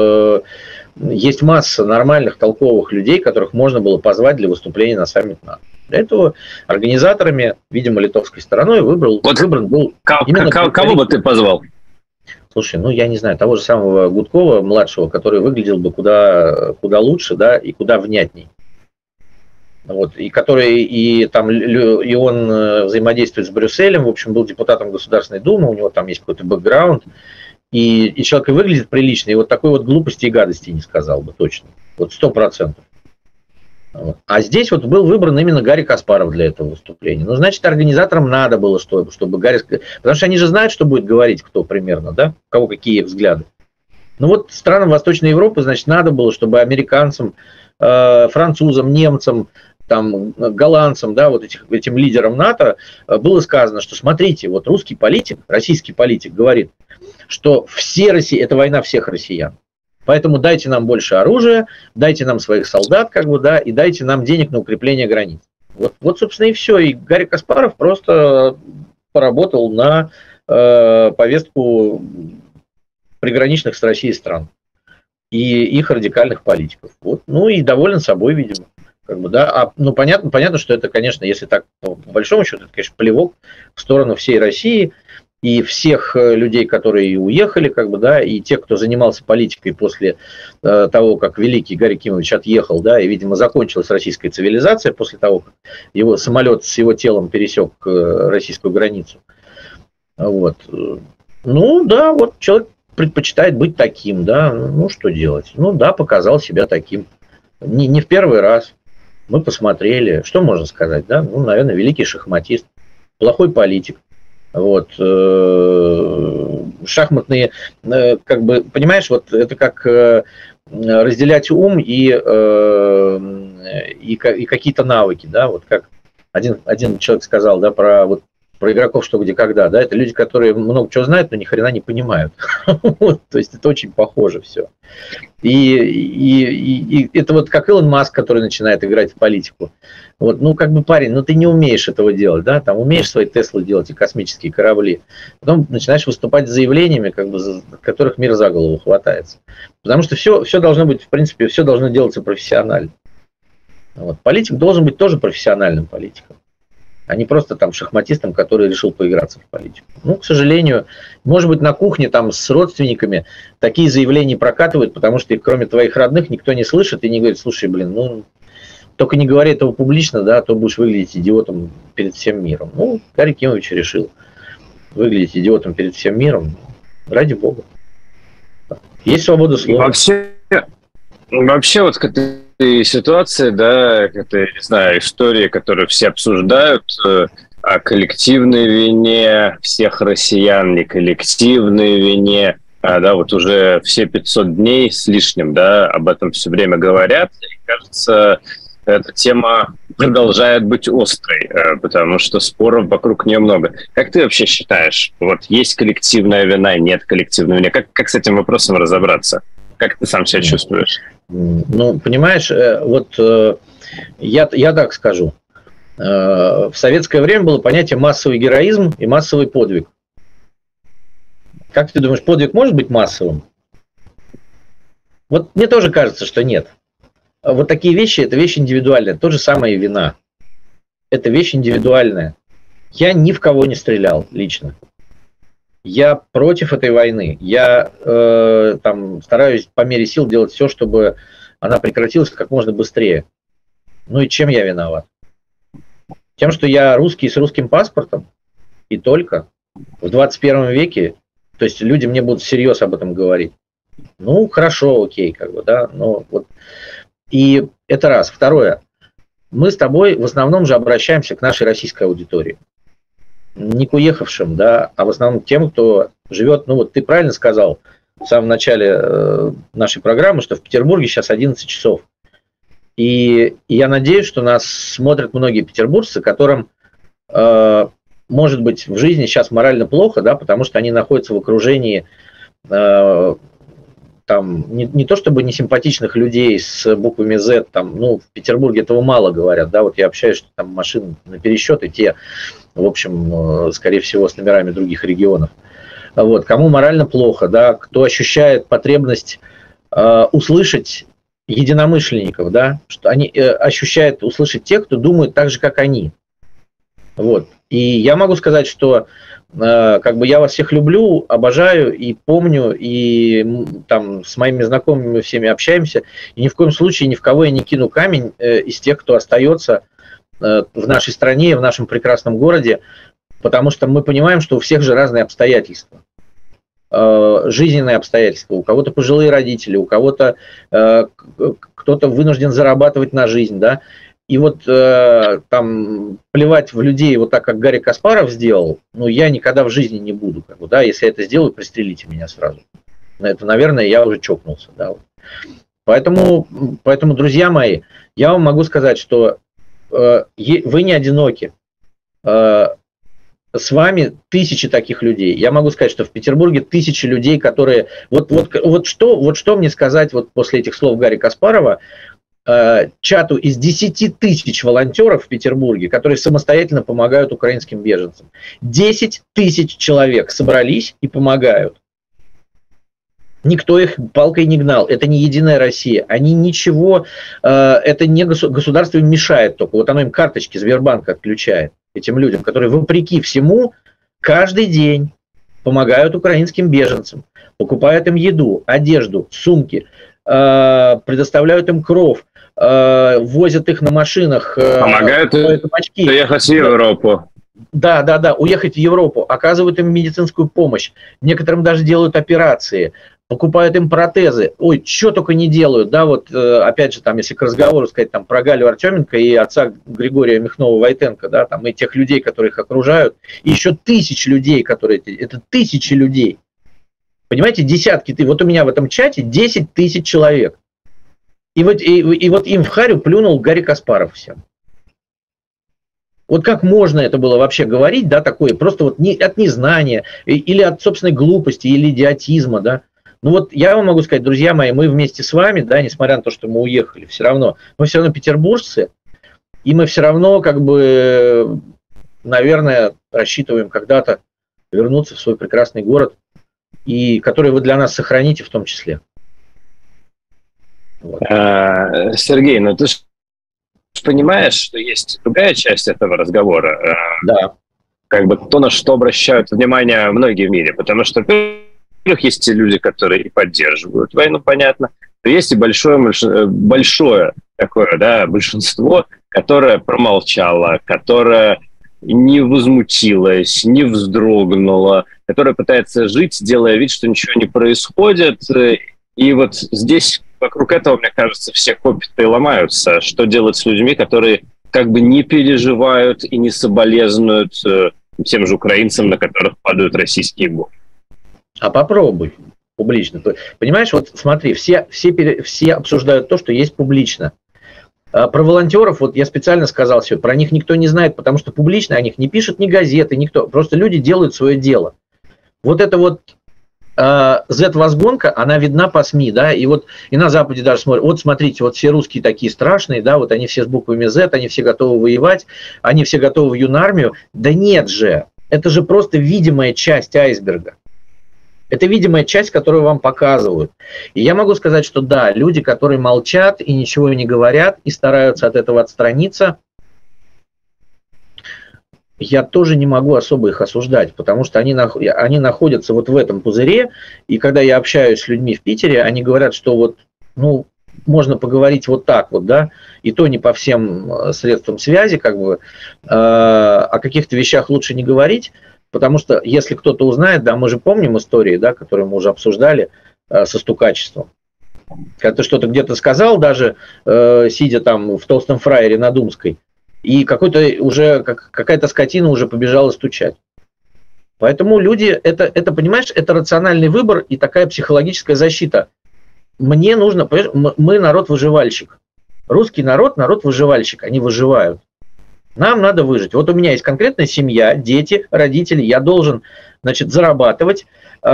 есть масса нормальных, толковых людей, которых можно было позвать для выступления на саммит НАТО. Для этого организаторами, видимо, литовской стороной выбран был... Кого бы ты позвал? Слушай, ну я не знаю, того же самого Гудкова, младшего, который выглядел бы куда лучше, да, и куда внятней. Вот, и который и он взаимодействует с Брюсселем, в общем, был депутатом Государственной Думы, у него там есть какой-то бэкграунд, и человек и выглядит прилично, и вот такой вот глупости и гадости не сказал бы точно, вот 100%. Вот. А здесь вот был выбран именно Гарри Каспаров для этого выступления. Ну, значит, организаторам надо было, чтобы Гарри... Потому что они же знают, что будет говорить кто примерно, да, у кого какие взгляды. Ну вот странам Восточной Европы, значит, надо было, чтобы американцам, французам, немцам, там, голландцам, да, вот этим лидерам НАТО было сказано, что смотрите, вот русский политик, российский политик говорит, что все России, это война всех россиян. Поэтому дайте нам больше оружия, дайте нам своих солдат, как бы, да, и дайте нам денег на укрепление границ. Вот, собственно, и все. И Гарри Каспаров просто поработал на повестку приграничных с Россией стран. и их радикальных политиков. Вот. Ну и доволен собой, видимо. Как бы, да. Понятно, что это, конечно, если так, по большому счету, это, конечно, плевок в сторону всей России и всех людей, которые уехали, как бы, да, и тех, кто занимался политикой после того, как великий Гарри Кимович отъехал, да, и, видимо, закончилась российская цивилизация после того, как его самолет с его телом пересек российскую границу. Вот. Ну, да, вот человек предпочитает быть таким, да, ну, что делать? Ну, да, показал себя таким. Не в первый раз. Мы посмотрели, что можно сказать, да, ну, наверное, великий шахматист, плохой политик. Вот, шахматные, как бы, понимаешь, вот это как разделять ум и какие-то навыки, да, вот как один человек сказал, да, про игроков «Что, где, когда», да, это люди, которые много чего знают, но ни хрена не понимают. То есть это очень похоже все. И это вот как Илон Маск, который начинает играть в политику. Вот, ну, как бы, парень, ну, ты не умеешь этого делать, да, там умеешь свои Теслы делать и космические корабли. Потом начинаешь выступать с заявлениями, как бы, от которых мир за голову хватается. Потому что все должно быть, в принципе, все должно делаться профессионально. Вот. Политик должен быть тоже профессиональным политиком, а не просто там шахматистом, который решил поиграться в политику. Ну, к сожалению, может быть, на кухне там с родственниками такие заявления прокатывают, потому что их, кроме твоих родных, никто не слышит и не говорит: слушай, блин, ну, только не говори этого публично, да, а то будешь выглядеть идиотом перед всем миром. Ну, Гарри Кимович решил выглядеть идиотом перед всем миром. Ради бога. Есть свобода слова. Вообще вот к этой ситуации, да, это, не знаю, история, которую все обсуждают, о коллективной вине всех россиян, не коллективной вине, да, вот уже все 500 дней с лишним, да, об этом все время говорят, и, кажется, эта тема продолжает быть острой, потому что споров вокруг нее много. Как ты вообще считаешь, вот есть коллективная вина, нет коллективной вины? Как с этим вопросом разобраться? Как ты сам себя чувствуешь? Ну, понимаешь, вот я так скажу. В советское время было понятие массовый героизм и массовый подвиг. Как ты думаешь, подвиг может быть массовым? Вот мне тоже кажется, что нет. Вот такие вещи, это вещь индивидуальная. То же самое и вина. Это вещь индивидуальная. Я ни в кого не стрелял лично. Я против этой войны. Я там стараюсь по мере сил делать все, чтобы она прекратилась как можно быстрее. Ну и чем я виноват? Тем, что я русский с русским паспортом, и только в 21 веке, то есть люди мне будут всерьез об этом говорить. Ну, хорошо, окей, как бы, да, но вот. И это раз. Второе. Мы с тобой в основном же обращаемся к нашей российской аудитории. Не к уехавшим, да, а в основном к тем, кто живет, ну вот ты правильно сказал в самом начале нашей программы, что в Петербурге сейчас 11 часов. И я надеюсь, что нас смотрят многие петербуржцы, которым, может быть, в жизни сейчас морально плохо, да, потому что они находятся в окружении там, не то чтобы несимпатичных людей с буквами Z, там, ну, в Петербурге этого мало говорят, да, вот я общаюсь, что там машин на пересчет, и те, в общем, скорее всего, с номерами других регионов. Вот, кому морально плохо, да, кто ощущает потребность услышать единомышленников, да, что они ощущают услышать тех, кто думает так же, как они. Вот. И я могу сказать, что как бы я вас всех люблю, обожаю и помню, и там с моими знакомыми мы всеми общаемся, и ни в коем случае ни в кого я не кину камень из тех, кто остается в нашей стране, в нашем прекрасном городе, потому что мы понимаем, что у всех же разные обстоятельства, жизненные обстоятельства, у кого-то пожилые родители, у кого-то кто-то вынужден зарабатывать на жизнь, да. И вот там плевать в людей вот так, как Гарри Каспаров сделал, ну, я никогда в жизни не буду. Как бы, да, если я это сделаю, пристрелите меня сразу. Это, наверное, я уже чокнулся. Да. Поэтому, друзья мои, я вам могу сказать, что вы не одиноки. С вами тысячи таких людей. Я могу сказать, что в Петербурге тысячи людей, которые... Вот что мне сказать вот после этих слов Гарри Каспарова, чату из 10 тысяч волонтеров в Петербурге, которые самостоятельно помогают украинским беженцам. 10 тысяч человек собрались и помогают. Никто их палкой не гнал. Это не Единая Россия. Они ничего... Это не государство им мешает только. Вот оно им карточки Сбербанка отключает этим людям, которые вопреки всему каждый день помогают украинским беженцам, покупают им еду, одежду, сумки, предоставляют им кров, возят их на машинах. Помогают им уехать в Европу. Да, уехать в Европу, оказывают им медицинскую помощь, некоторым даже делают операции, покупают им протезы. Ой, что только не делают, да, вот опять же, там, если к разговору сказать там, про Галю Артеменко и отца Григория Михнова-Войтенко, да, там, и тех людей, которые их окружают, и еще тысячи людей, которые, это тысячи людей, понимаете, десятки, вот у меня в этом чате 10 тысяч человек, и вот им в харю плюнул Гарри Каспаров всем. Вот как можно это было вообще говорить, да, такое, просто вот от незнания, или от собственной глупости, или идиотизма, да. Ну вот я вам могу сказать, друзья мои, мы вместе с вами, да, несмотря на то, что мы уехали, все равно, мы все равно петербуржцы, и мы все равно, как бы, наверное, рассчитываем когда-то вернуться в свой прекрасный город, и который вы для нас сохраните в том числе. Вот. Сергей, ну ты же понимаешь, что есть другая часть этого разговора, да. Как бы то, на что обращают внимание многие в мире, потому что, во-первых, есть те люди, которые и поддерживают войну, понятно, но есть и большое такое, да, большинство, которое промолчало, которое не возмутилось, не вздрогнуло, которое пытается жить, делая вид, что ничего не происходит, и вот здесь вокруг этого, мне кажется, все копии ломаются. Что делать с людьми, которые как бы не переживают и не соболезнуют тем же украинцам, на которых падают российские бомбы? А попробуй публично. Понимаешь, вот смотри, все обсуждают то, что есть публично. Про волонтеров, вот я специально сказал все, про них никто не знает, потому что публично о них не пишут ни газеты, никто. Просто люди делают свое дело. Вот это вот Z-возгонка, она видна по СМИ, да, и вот и на Западе даже смотрят, вот смотрите, вот все русские такие страшные, да, вот они все с буквами Z, они все готовы воевать, они все готовы в юнармию. Да нет же, это же просто видимая часть айсберга. Это видимая часть, которую вам показывают. И я могу сказать, что да, люди, которые молчат и ничего не говорят, и стараются от этого отстраниться, я тоже не могу особо их осуждать, потому что они находятся вот в этом пузыре, и когда я общаюсь с людьми в Питере, они говорят, что вот, ну, можно поговорить вот так вот, да, и то не по всем средствам связи, как бы, о каких-то вещах лучше не говорить, потому что если кто-то узнает, да, мы же помним истории, да, которые мы уже обсуждали со стукачеством. Когда ты что-то где-то сказал, даже сидя там в толстом фраере на Думской, и какая-то скотина уже побежала стучать. Поэтому люди, это, понимаешь, это рациональный выбор и такая психологическая защита. Мне нужно, мы народ-выживальщик. Русский народ-выживальщик, они выживают. Нам надо выжить. Вот у меня есть конкретная семья, дети, родители, я должен, значит, зарабатывать,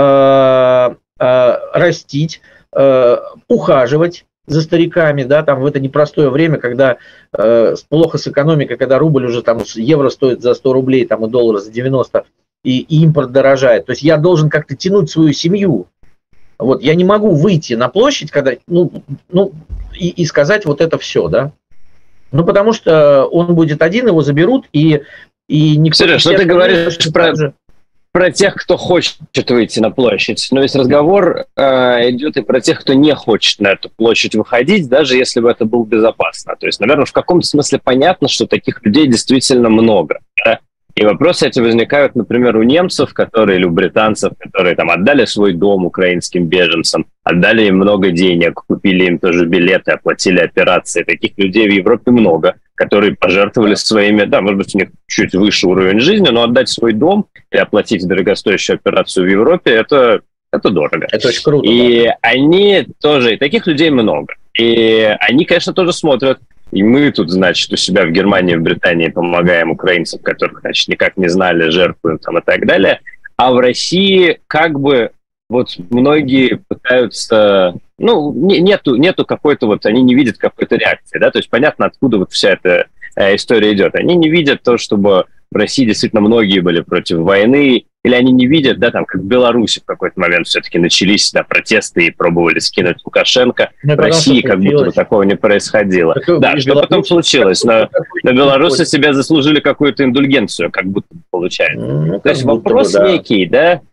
растить, ухаживать за стариками, да, там в это непростое время, когда плохо с экономикой, когда рубль уже там евро стоит за 100 рублей, там и доллар за 90, и импорт дорожает. То есть я должен как-то тянуть свою семью. Вот, я не могу выйти на площадь, когда, и сказать вот это все, да. Ну, потому что он будет один, его заберут, и никто... Сереж, что ты говоришь про тех, кто хочет выйти на площадь. Но весь разговор идет и про тех, кто не хочет на эту площадь выходить, даже если бы это было безопасно. То есть, наверное, в каком-то смысле понятно, что таких людей действительно много. Да? И вопросы эти возникают, например, у немцев, или у британцев, которые там отдали свой дом украинским беженцам, отдали им много денег, купили им тоже билеты, оплатили операции. Таких людей в Европе много, которые пожертвовали своими, да, может быть, у них чуть выше уровень жизни, но отдать свой дом и оплатить дорогостоящую операцию в Европе, это дорого. Это очень круто. И они тоже, и таких людей много. И они, конечно, тоже смотрят. И мы тут, значит, у себя в Германии, в Британии помогаем украинцам, которых, значит, никак не знали, жертвуем там и так далее. А в России как бы вот многие пытаются... нету какой-то вот... Они не видят какой-то реакции, да? То есть понятно, откуда вот вся эта история идет. Они не видят то, чтобы в России действительно многие были против войны, или они не видят, да, там, как в Беларуси в какой-то момент все-таки начались, да, протесты и пробовали скинуть Лукашенко. В России как будто бы такого не происходило. Да, что потом случилось? Но белорусы себе заслужили какую-то индульгенцию, как будто бы получается. То есть вопрос некий, да,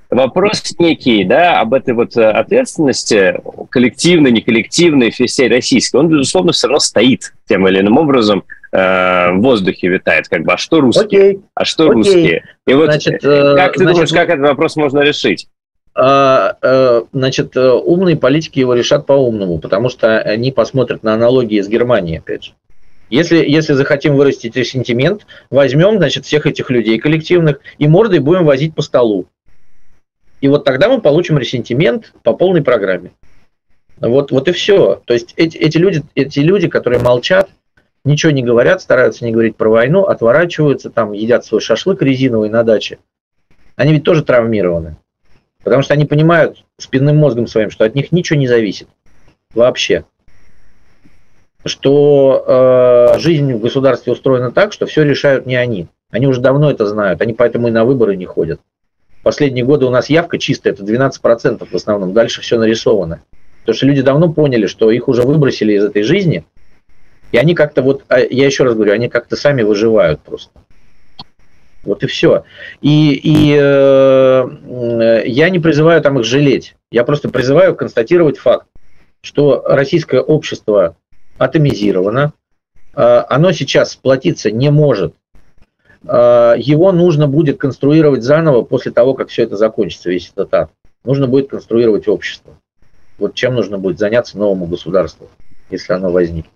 об этой вот ответственности, коллективной, неколлективной, всей российской, он, безусловно, все равно стоит тем или иным образом, в воздухе витает, как бы, а что русские? А что русские? И вот как ты думаешь, как этот вопрос можно решить? Значит, умные политики его решат по-умному, потому что они посмотрят на аналогии с Германией, опять же. Если захотим вырастить ресентимент, возьмем, значит, всех этих людей коллективных и мордой будем возить по столу. И вот тогда мы получим ресентимент по полной программе. Вот и все. То есть эти люди, которые молчат, ничего не говорят, стараются не говорить про войну, отворачиваются, там едят свой шашлык резиновый на даче. Они ведь тоже травмированы. Потому что они понимают спинным мозгом своим, что от них ничего не зависит. Вообще. Что жизнь в государстве устроена так, что все решают не они. Они уже давно это знают, они поэтому и на выборы не ходят. Последние годы у нас явка чистая, это 12% в основном, дальше все нарисовано. Потому что люди давно поняли, что их уже выбросили из этой жизни, и они как-то, вот, я еще раз говорю, они как-то сами выживают просто. Вот и все. И я не призываю там их жалеть. Я просто призываю констатировать факт, что российское общество атомизировано, оно сейчас сплотиться не может. Его нужно будет конструировать заново после того, как все это закончится, весь этот ад. Нужно будет конструировать общество. Вот чем нужно будет заняться новому государству, если оно возникнет.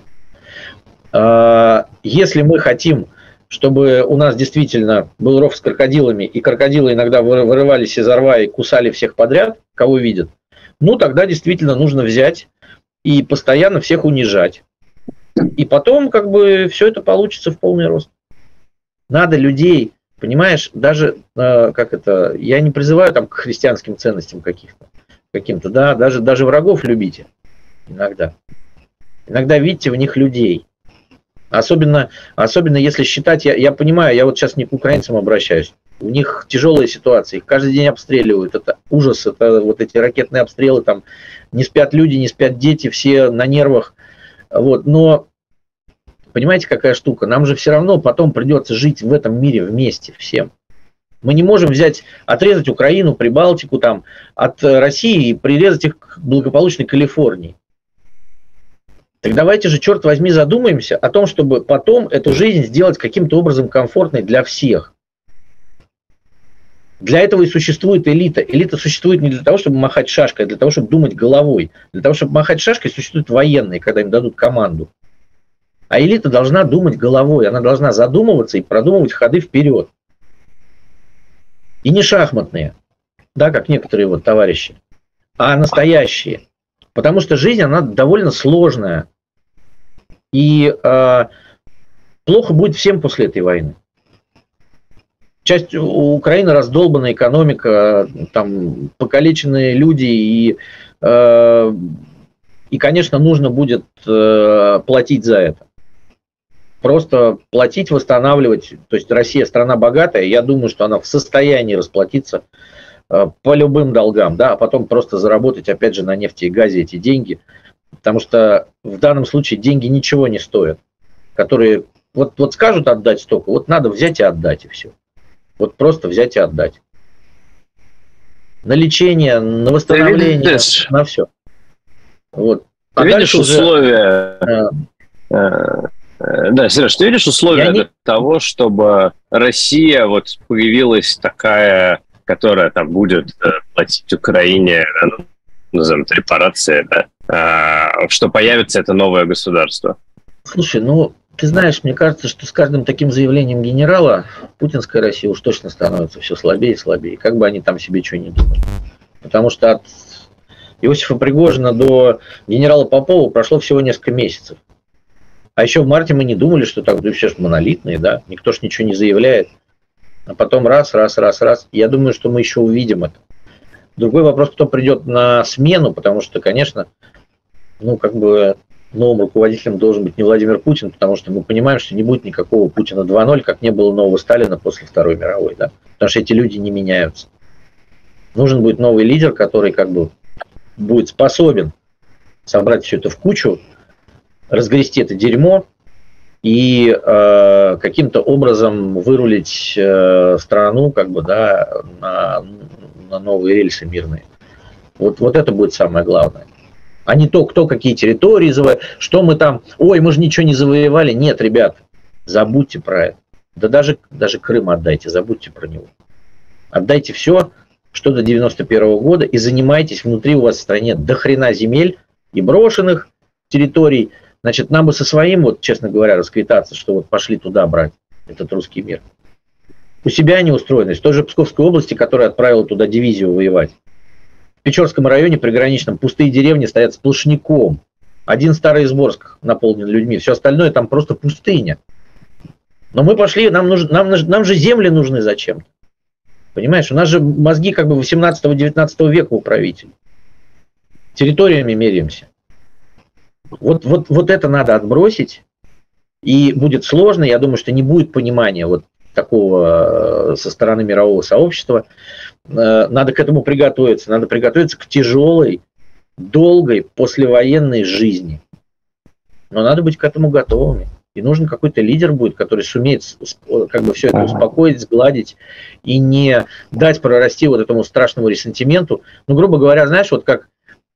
Если мы хотим, чтобы у нас действительно был ров с крокодилами, и крокодилы иногда вырывались из рва и кусали всех подряд, кого видят, ну тогда действительно нужно взять и постоянно всех унижать. И потом как бы все это получится в полный рост. Надо людей, понимаешь, даже, я не призываю там к христианским ценностям каким-то, да, даже врагов любите иногда. Иногда видите в них людей. Особенно если считать, я понимаю, я вот сейчас не к украинцам обращаюсь, у них тяжелая ситуация, их каждый день обстреливают, это ужас, это вот эти ракетные обстрелы, там не спят люди, не спят дети, все на нервах, вот, но понимаете, какая штука, нам же все равно потом придется жить в этом мире вместе всем. Мы не можем отрезать Украину, Прибалтику там, от России и прирезать их к благополучной Калифорнии. Так давайте же, черт возьми, задумаемся о том, чтобы потом эту жизнь сделать каким-то образом комфортной для всех. Для этого и существует элита. Элита существует не для того, чтобы махать шашкой, а для того, чтобы думать головой. Для того, чтобы махать шашкой, существуют военные, когда им дадут команду. А элита должна думать головой, она должна задумываться и продумывать ходы вперед. И не шахматные, да, как некоторые вот товарищи, а настоящие. Потому что жизнь, она довольно сложная. И плохо будет всем после этой войны. У Украины раздолбанная экономика, там покалеченные люди, и, конечно, нужно будет платить за это. Просто платить, восстанавливать. То есть Россия страна богатая, я думаю, что она в состоянии расплатиться по любым долгам, да, а потом просто заработать, опять же, на нефти и газе эти деньги, потому что в данном случае деньги ничего не стоят, которые вот скажут отдать столько, вот надо взять и отдать, и все. Вот просто взять и отдать. На лечение, на восстановление, на все. Вот. Ты видишь условия... Да, Сереж, ты видишь условия для того, чтобы Россия вот появилась такая, которая там будет платить Украине, ну, назовем это репарации, да, что появится это новое государство? Слушай, ну, ты знаешь, мне кажется, что с каждым таким заявлением генерала путинская Россия уж точно становится все слабее и слабее, как бы они там себе что ни думали. Потому что от Иосифа Пригожина до генерала Попова прошло всего несколько месяцев. А еще в марте мы не думали, что так, да все же монолитные, да, никто ж ничего не заявляет. А потом раз. Я думаю, что мы еще увидим это. Другой вопрос, кто придет на смену, потому что, конечно, ну, как бы новым руководителем должен быть не Владимир Путин, потому что мы понимаем, что не будет никакого Путина 2.0, как не было нового Сталина после Второй мировой, да? Потому что эти люди не меняются. Нужен будет новый лидер, который как бы будет способен собрать все это в кучу, разгрести это дерьмо и каким-то образом вырулить страну как бы, да, на новые рельсы мирные. Вот это будет самое главное. А не то, кто какие территории завоевал, что мы там, ой, мы же ничего не завоевали. Нет, ребят, забудьте про это. Да даже Крым отдайте, забудьте про него. Отдайте все, что до 91 года, и занимайтесь, внутри у вас в стране до хрена земель и брошенных территорий. Значит, нам бы со своим, вот, честно говоря, расквитаться, что вот пошли туда брать этот русский мир. У себя они устроены. В той же Псковской области, которая отправила туда дивизию воевать. В Печорском районе приграничном пустые деревни стоят сплошняком. Один Старый Изборск наполнен людьми. Все остальное там просто пустыня. Но мы пошли, нам же земли нужны зачем-то. Понимаешь, у нас же мозги как бы 18-19 века у правителей. Территориями меряемся. Вот это надо отбросить. И будет сложно. Я думаю, что не будет понимания вот такого со стороны мирового сообщества. Надо к этому приготовиться. Надо приготовиться к тяжелой, долгой послевоенной жизни. Но надо быть к этому готовыми. И нужен какой-то лидер будет, который сумеет как бы все это успокоить, сгладить и не дать прорасти вот этому страшному ресентименту. Ну, грубо говоря, знаешь, вот как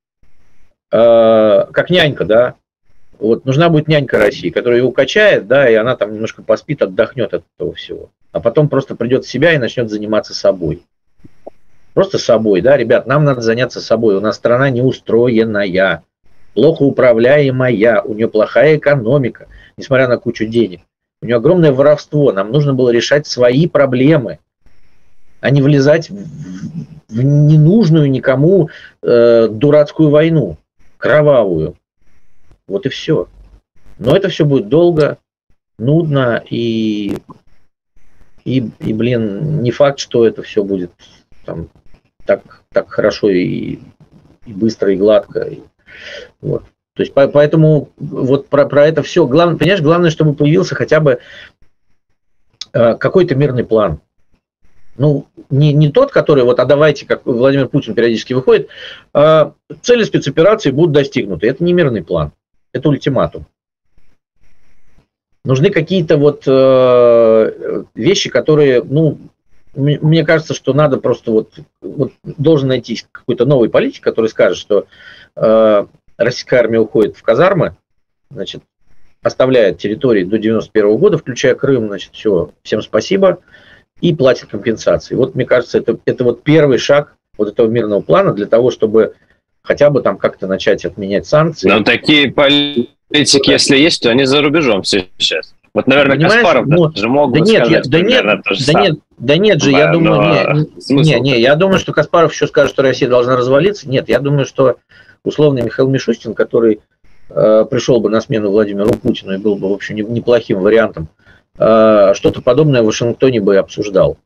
нянька, да, вот нужна будет нянька России, которая его качает, да, и она там немножко поспит, отдохнет от этого всего. А потом просто придет в себя и начнет заниматься собой. Просто собой, да, ребят, нам надо заняться собой. У нас страна неустроенная, плохо управляемая, у нее плохая экономика, несмотря на кучу денег. У нее огромное воровство. Нам нужно было решать свои проблемы, а не влезать в ненужную никому дурацкую войну, кровавую. Вот и все. Но это все будет долго, нудно и блин, не факт, что это все будет там так хорошо и быстро, и гладко. Вот. То есть, поэтому вот про это все. Главное, понимаешь, главное, чтобы появился хотя бы какой-то мирный план. Ну, не тот, который, вот, а давайте, как Владимир Путин периодически выходит, цели спецоперации будут достигнуты. Это не мирный план, это ультиматум. Нужны какие-то вот вещи, которые, ну, мне кажется, что надо просто вот должен найти какой-то новый политик, который скажет, что российская армия уходит в казармы, значит, оставляет территории до 91 года, включая Крым, значит, все, всем спасибо, и платит компенсации. Вот, мне кажется, это вот первый шаг вот этого мирного плана для того, чтобы хотя бы там как-то начать отменять санкции. Но такие политики, если есть, то они за рубежом сейчас. Вот, наверное, Каспаров же мог бы сказать примерно то же самое. Да нет же, я думаю, я думаю, что Каспаров еще скажет, что Россия должна развалиться. Нет, я думаю, что условный Михаил Мишустин, который пришел бы на смену Владимиру Путину и был бы, в общем, неплохим вариантом, что-то подобное в Вашингтоне бы обсуждал.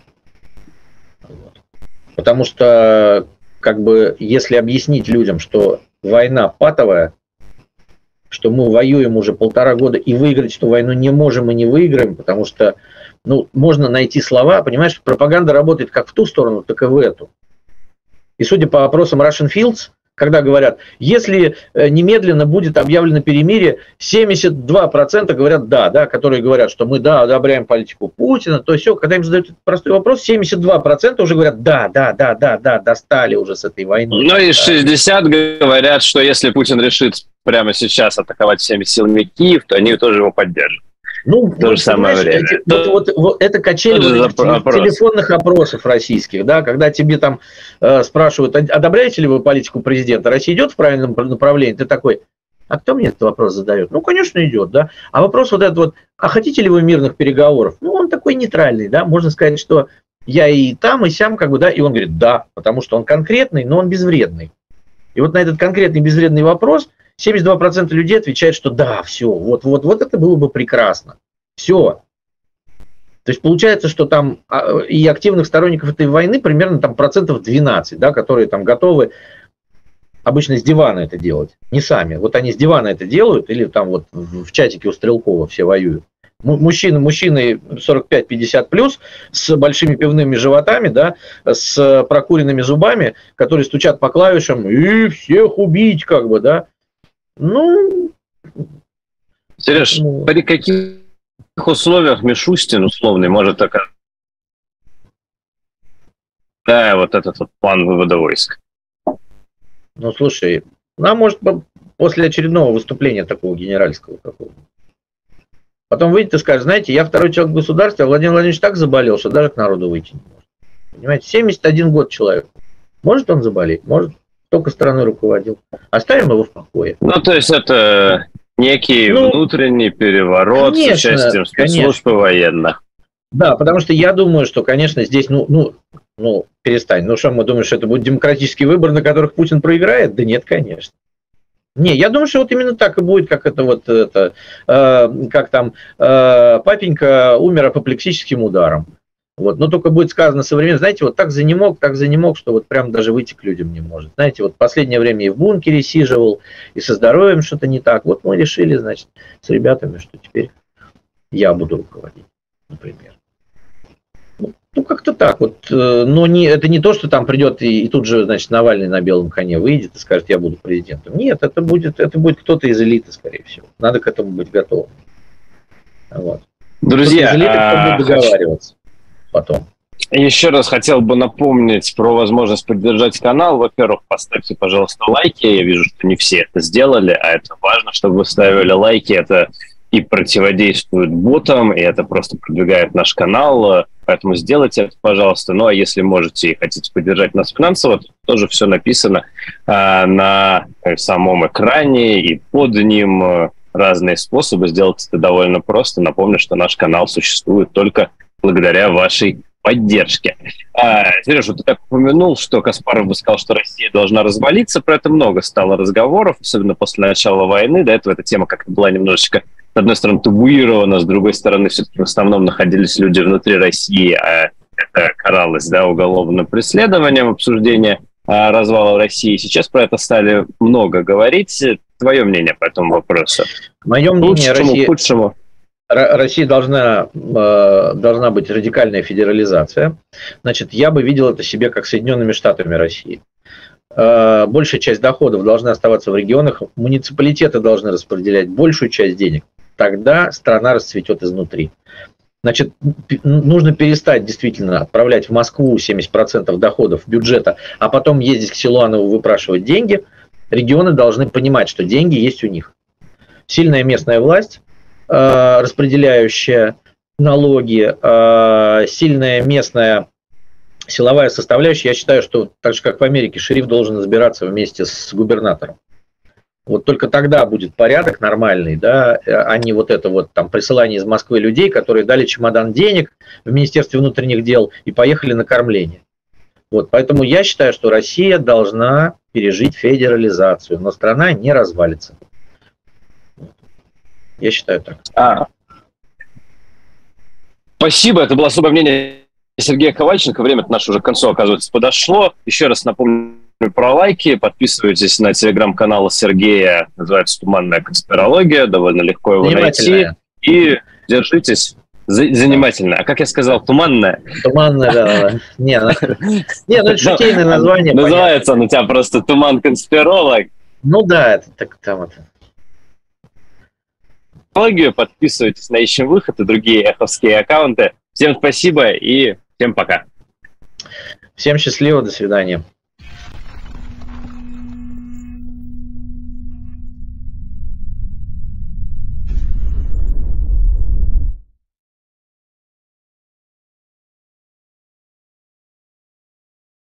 Потому что, как бы, если объяснить людям, что война патовая, что мы воюем уже 1,5 года и выиграть эту войну не можем и не выиграем, потому что, ну, можно найти слова, понимаешь, пропаганда работает как в ту сторону, так и в эту. И судя по опросам Russian Fields, когда говорят, если немедленно будет объявлено перемирие, 72% говорят да, которые говорят, что мы, да, одобряем политику Путина, то все, когда им задают этот простой вопрос, 72% уже говорят, да, достали уже с этой войной. Ну и 60 говорят, что если Путин решит прямо сейчас атаковать всеми силами Киев, то они тоже его поддержат. Ну, в то же самое время. Вот это качели телефонных опросов российских, да, когда тебе там спрашивают, одобряете ли вы политику президента, Россия идет в правильном направлении, ты такой, а кто мне этот вопрос задает? Ну, конечно, идет, да. А вопрос вот этот вот, а хотите ли вы мирных переговоров? Ну, он такой нейтральный, да, можно сказать, что я и там, и сям, как бы, да, и он говорит, да, потому что он конкретный, но он безвредный. И вот на этот конкретный безвредный вопрос 72% людей отвечают, что да, все, вот это было бы прекрасно. Все. То есть получается, что там и активных сторонников этой войны примерно там 12%, да, которые там готовы обычно с дивана это делать, не сами. Вот они с дивана это делают, или там вот в чатике у Стрелкова все воюют. Мужчины 45-50 плюс, с большими пивными животами, да, с прокуренными зубами, которые стучат по клавишам и всех убить, как бы, да. Ну... Сереж, при каких условиях Мишустин условный может оказаться? Да, вот этот вот план вывода войск. Ну, слушай, может, после очередного выступления такого генеральского какого-то. Потом выйдет и скажет, знаете, я второй человек в государстве, а Владимир Владимирович так заболел, что даже к народу выйти не может. Понимаете, 71 год человек. Может он заболеть? Может. Только страной руководил. Оставим его в покое. Ну, то есть это некий внутренний переворот, конечно, с участием спецслужб и военных. Да, потому что я думаю, что, конечно, здесь, перестань. Ну, что мы думаем, что это будет демократический выбор, на которых Путин проиграет? Да нет, конечно. Не, я думаю, что вот именно так и будет, как это вот, папенька умер апоплексическим ударом. Вот, но только будет сказано современно, знаете, вот так занемог, что вот прям даже выйти к людям не может. Знаете, вот в последнее время и в бункере сиживал, и со здоровьем что-то не так. Вот мы решили, значит, с ребятами, что теперь я буду руководить, например. Ну, как-то так вот. Но это не то, что там придет и тут же, значит, Навальный на белом коне выйдет и скажет, я буду президентом. Нет, это будет кто-то из элиты, скорее всего. Надо к этому быть готовым. Вот. Друзья, из элиты будет договариваться потом. Еще раз хотел бы напомнить про возможность поддержать канал. Во-первых, поставьте, пожалуйста, лайки. Я вижу, что не все это сделали, а это важно, чтобы вы ставили лайки. Это и противодействует ботам, и это просто продвигает наш канал. Поэтому сделайте это, пожалуйста. Ну, а если можете и хотите поддержать нас финансово, то тоже все написано на самом экране и под ним. Разные способы. Сделать это довольно просто. Напомню, что наш канал существует только благодаря вашей поддержке. Сережа, ты так упомянул, что Каспаров бы сказал, что Россия должна развалиться. Про это много стало разговоров, особенно после начала войны. До этого эта тема как-то была немножечко, с одной стороны, табуирована, с другой стороны, все-таки в основном находились люди внутри России, а это каралось, да, уголовным преследованием, обсуждение развала России. Сейчас про это стали много говорить. Твое мнение по этому вопросу? Мое мнение, худшему? Россия должна быть радикальная федерализация. Значит, я бы видел это себе как Соединенными Штатами России. Большая часть доходов должна оставаться в регионах, муниципалитеты должны распределять большую часть денег. Тогда страна расцветет изнутри. Значит, нужно перестать действительно отправлять в Москву 70% доходов бюджета, а потом ездить к Силуанову выпрашивать деньги. Регионы должны понимать, что деньги есть у них. Сильная местная власть, распределяющая налоги, сильная местная силовая составляющая. Я считаю, что так же, как в Америке, шериф должен избираться вместе с губернатором. Вот только тогда будет порядок нормальный, да, а не вот это вот там присылание из Москвы людей, которые дали чемодан денег в Министерстве внутренних дел и поехали на кормление. Вот, поэтому я считаю, что Россия должна пережить федерализацию, но страна не развалится. Я считаю так. Спасибо, это было особое мнение Сергея Ковальченко. Время наше уже к концу, оказывается, подошло. Еще раз напомню про лайки. Подписывайтесь на телеграм-канал Сергея, называется «Туманная конспирология», довольно легко его найти. И держитесь. Занимательно. А как я сказал, туманная? Туманная, да. Не, ну это шутейное название. Называется он у тебя просто «Туман-конспиролог». Ну да, это так там это. Подписывайтесь на «Ищем выход» и другие эховские аккаунты. Всем спасибо и всем пока. Всем счастливо, до свидания.